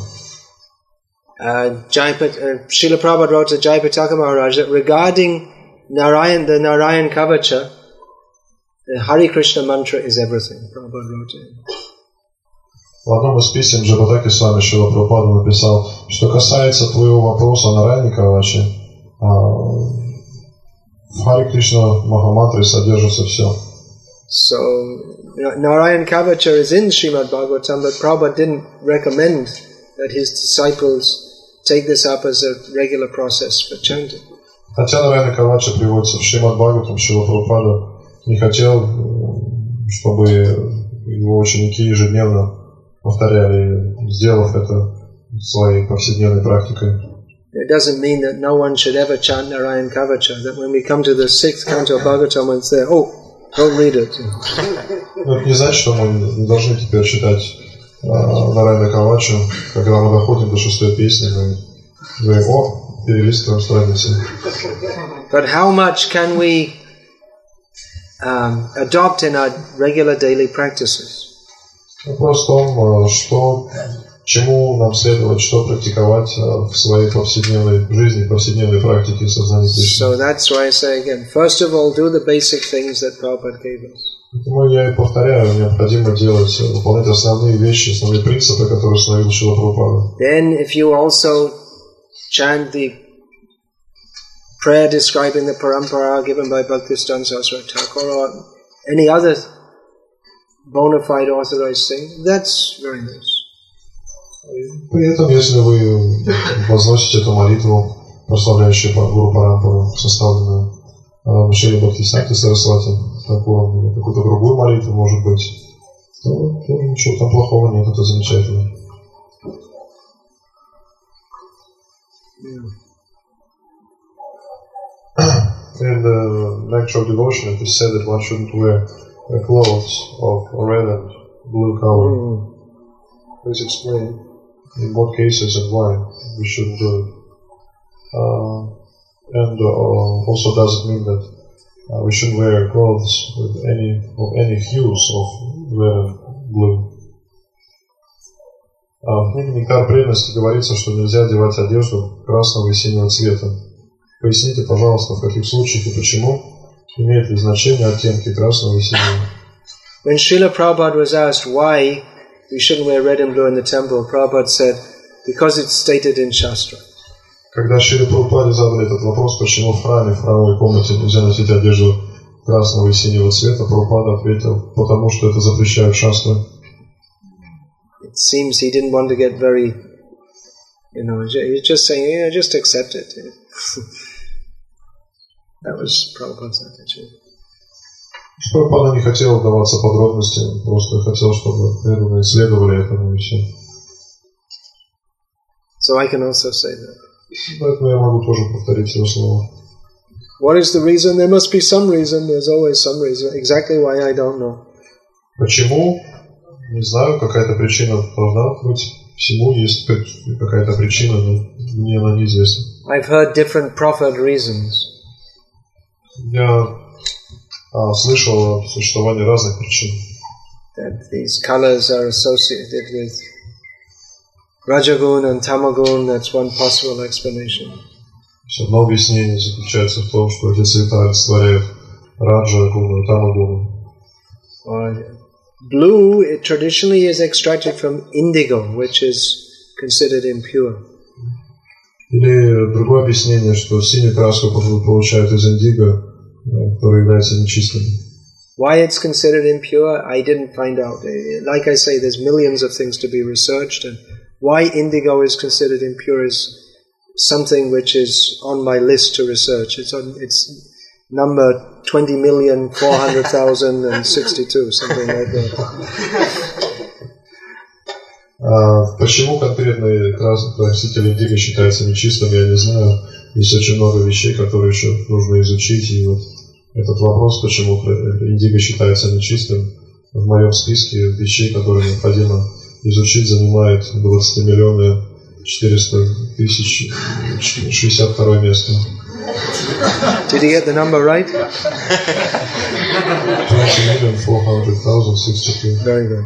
Srila Prabhupada wrote to Jayapataka Maharaj that regarding the Narayan Kavacha, the Hare Krishna mantra is everything. Prabhupada wrote it. В одном из писем Джапатаки Свами Шрила Прабхупада написал, что касается твоего вопроса о Нараяне Кавачи, в Харе Кришна Махамантре содержится все. So, Narayan Kavacha is in Srimad Bhagavatam, but Prabhupada didn't recommend that his disciples take this up as a regular process for chanting. Хотя Нараяна Кавача приводится в Шримад Бхагаватам, Шрила Прабхупада не хотел, чтобы его ученики ежедневно повторяли, сделав это своей повседневной практикой. It doesn't mean that no one should ever chant Narayan Kavacha, that when we come to the 6th canto of Bhagavatam and say, oh, don't read it. Но это не значит, что мы не должны теперь читать Нараяна Кавачу. Когда мы доходим до 6-й песни, мы говорим, о, перелистываем страницы. But how much can we adopt in our regular daily practices? Вопрос в том, чему нам следовать, что практиковать в своей повседневной жизни, повседневной практике сознания Кришны. So that's why I say again, first of all, do the basic things that Prabhupada gave us. Поэтому я и повторяю, необходимо делать, выполнять основные вещи, основные принципы, которые установил Шрила Прабхупада. Then if you also chant the prayer describing the parampara given by Bhaktisiddhanta Saraswati Thakur or any other bona fide authorized thing, that's very nice. При этом, если вы возносите эту молитву, прославляющую Гуру Парампару, составленную Шрилой Бхактисиддхантой Сарасвати Тхакуром, или какую-то другую молитву, может быть, то ничего там плохого нет, это замечательно. In the lecture of devotion, it is said that one shouldn't wear clothes of red and blue color. Please explain in what cases and why we shouldn't do it. And also does it mean that we shouldn't wear clothes with any hues of red and blue? В книге «Нектар преданности» говорится, что нельзя одевать одежду красного и синего цвета. Поясните, пожалуйста, в каких случаях и почему, имеет ли значение оттенки красного и синего? When Srila Prabhupada was asked why we shouldn't wear red and blue in the temple, Prabhupada said, because it's stated in Shastra. Когда Шриле Прабхупаде задали этот вопрос, почему в храмовой комнате нельзя носить одежду красного и синего цвета, Прабхупада ответил, потому что это запрещают шастры. It seems he didn't want to get very, he's just saying, just accept it. That was Prabhupada's attitude. Прабхупада не хотел вдаваться в подробности, просто хотел, чтобы преданные следовали этому и все. So I can also say that. Поэтому я могу тоже повторить его слова. What is the reason? There must be some reason. There's always some reason. Exactly why, I don't know. Почему? Не знаю, какая-то причина должна быть. Всему есть какая-то причина, но мне она неизвестна. I've heard different proffered reasons. Я слышал о существовании разных причин. That these colors are associated with Rajagun and Tamagun, that's one possible explanation. Одно объяснение заключается в том, что эти цвета олицетворяют Раджа-гуну и Тама-гуну. Blue, it traditionally is extracted from indigo, which is considered impure. Или другое объяснение, что синюю краску получают из индиго, который является нечистым. Why it's considered impure, I didn't find out. Like I say, there's millions of things to be researched, and why indigo is considered impure is something which is on my list to research. It's number 20,400,062, something like that. Почему конкретный краситель индиго считается нечистым, я не знаю. Есть очень много вещей, которые еще нужно изучить. И вот этот вопрос, почему индиго считается нечистым, в моем списке вещей, которые необходимо изучить, занимает 20 миллионов 400 тысяч 62 место. Did you get the number right? 20,400,062. Very good.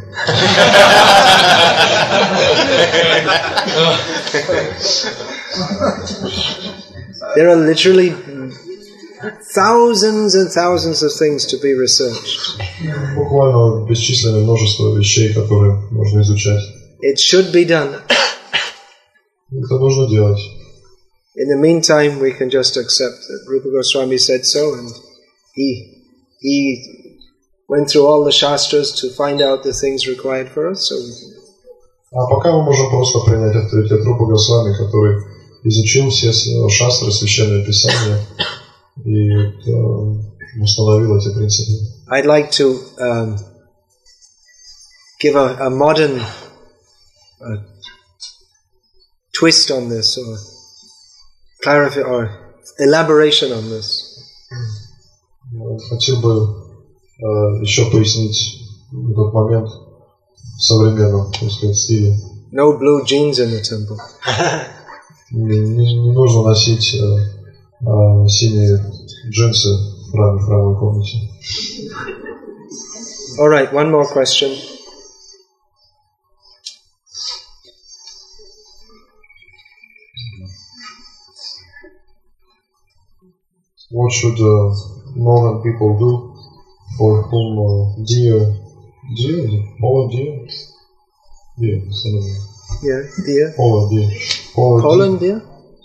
There are literally thousands and thousands of things to be researched. Буквально бесчисленное множество вещей, которые можно изучать. It should be done. Это нужно делать. In the meantime, we can just accept that Rupa Goswami said so, and he went through all the shastras to find out the things required for us. So we can. А пока мы можем просто принять авторитет Рупы Госвами, который изучил все шастры, священное писание и установил эти принципы. I'd like to give a modern twist on this, or clarify or elaboration on this. Хотел бы еще пояснить этот момент в современном, так сказать, стиле. No blue jeans in the temple. Не нужно носить синие джинсы в храмовой комнате. All right, one more question. What should northern people do for whom deer, polar deer? Deer, Yeah, deer. Polar deer. Poland deer?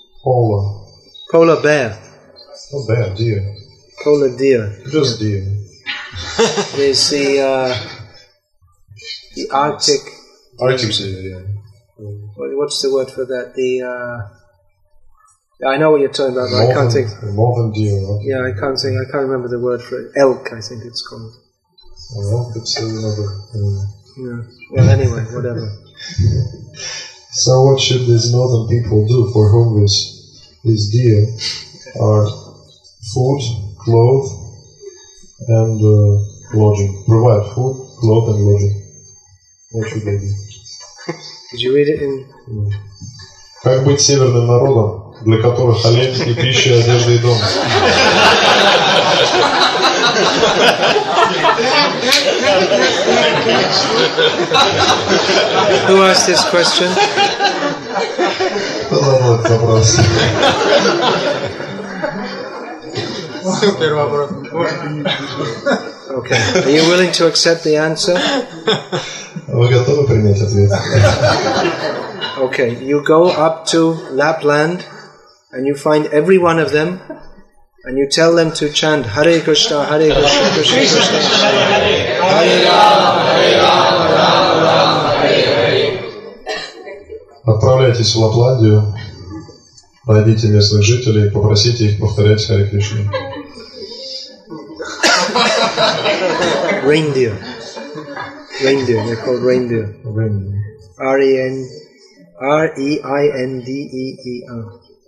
Polar bear. Not bear, deer. Polar deer. Just deer. There's the Arctic. Arctic deer, yeah. What's the word for that? I know what you're talking about, but I can't think. Northern deer. Right? Yeah, I can't remember the word for it. Elk, I think it's called. Well, it's another. Yeah. Well, anyway, whatever. So, what should these northern people do for whom these deer are food, clothes, and lodging? Provide food, clothes, and lodging. What should they do? Did you read it in? Как быть северным народом, для которых олень и пища, одежда и дом? Who asked this question? Кто задал этот вопрос? Okay. Are you willing to accept the answer? Вы готовы принять ответ? Okay. You go up to Lapland and you find every one of them and you tell them to chant Hare Krishna, Hare Krishna, Krishna Krishna, Hare Rama, Hare Rama, Rama Rama, Hare Hare. Отправляйтесь в Лапландию, найдите местных жителей и попросите их повторять Харе Кришну. Reindeer. They're called reindeer. R-E-I-N-D-E-E-R.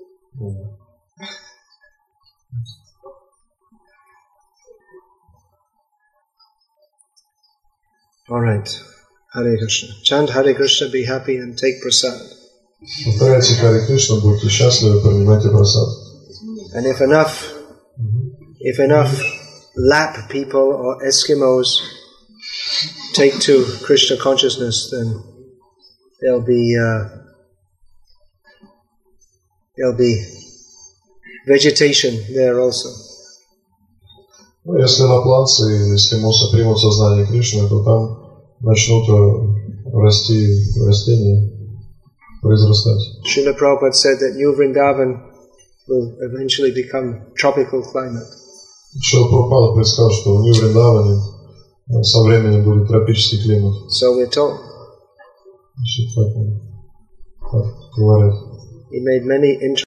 All right. Hare Krishna. Chant Hare Krishna, be happy and take prasad. Повторяйте Харе Кришна, будьте счастливы, принимайте прасад. And if enough Lap people or Eskimos take to Krishna consciousness, then there'll be vegetation there also. Если лапландцы и эскимосы примут сознание Кришны, то там начнут расти растения, произрастать. Srila Prabhupada said that New Vrindavan will eventually become tropical climate. Шрила Прабхупада предсказал, что в Нью-Вриндаване со временем будет тропический климат. So we're told. Так говорят. He made many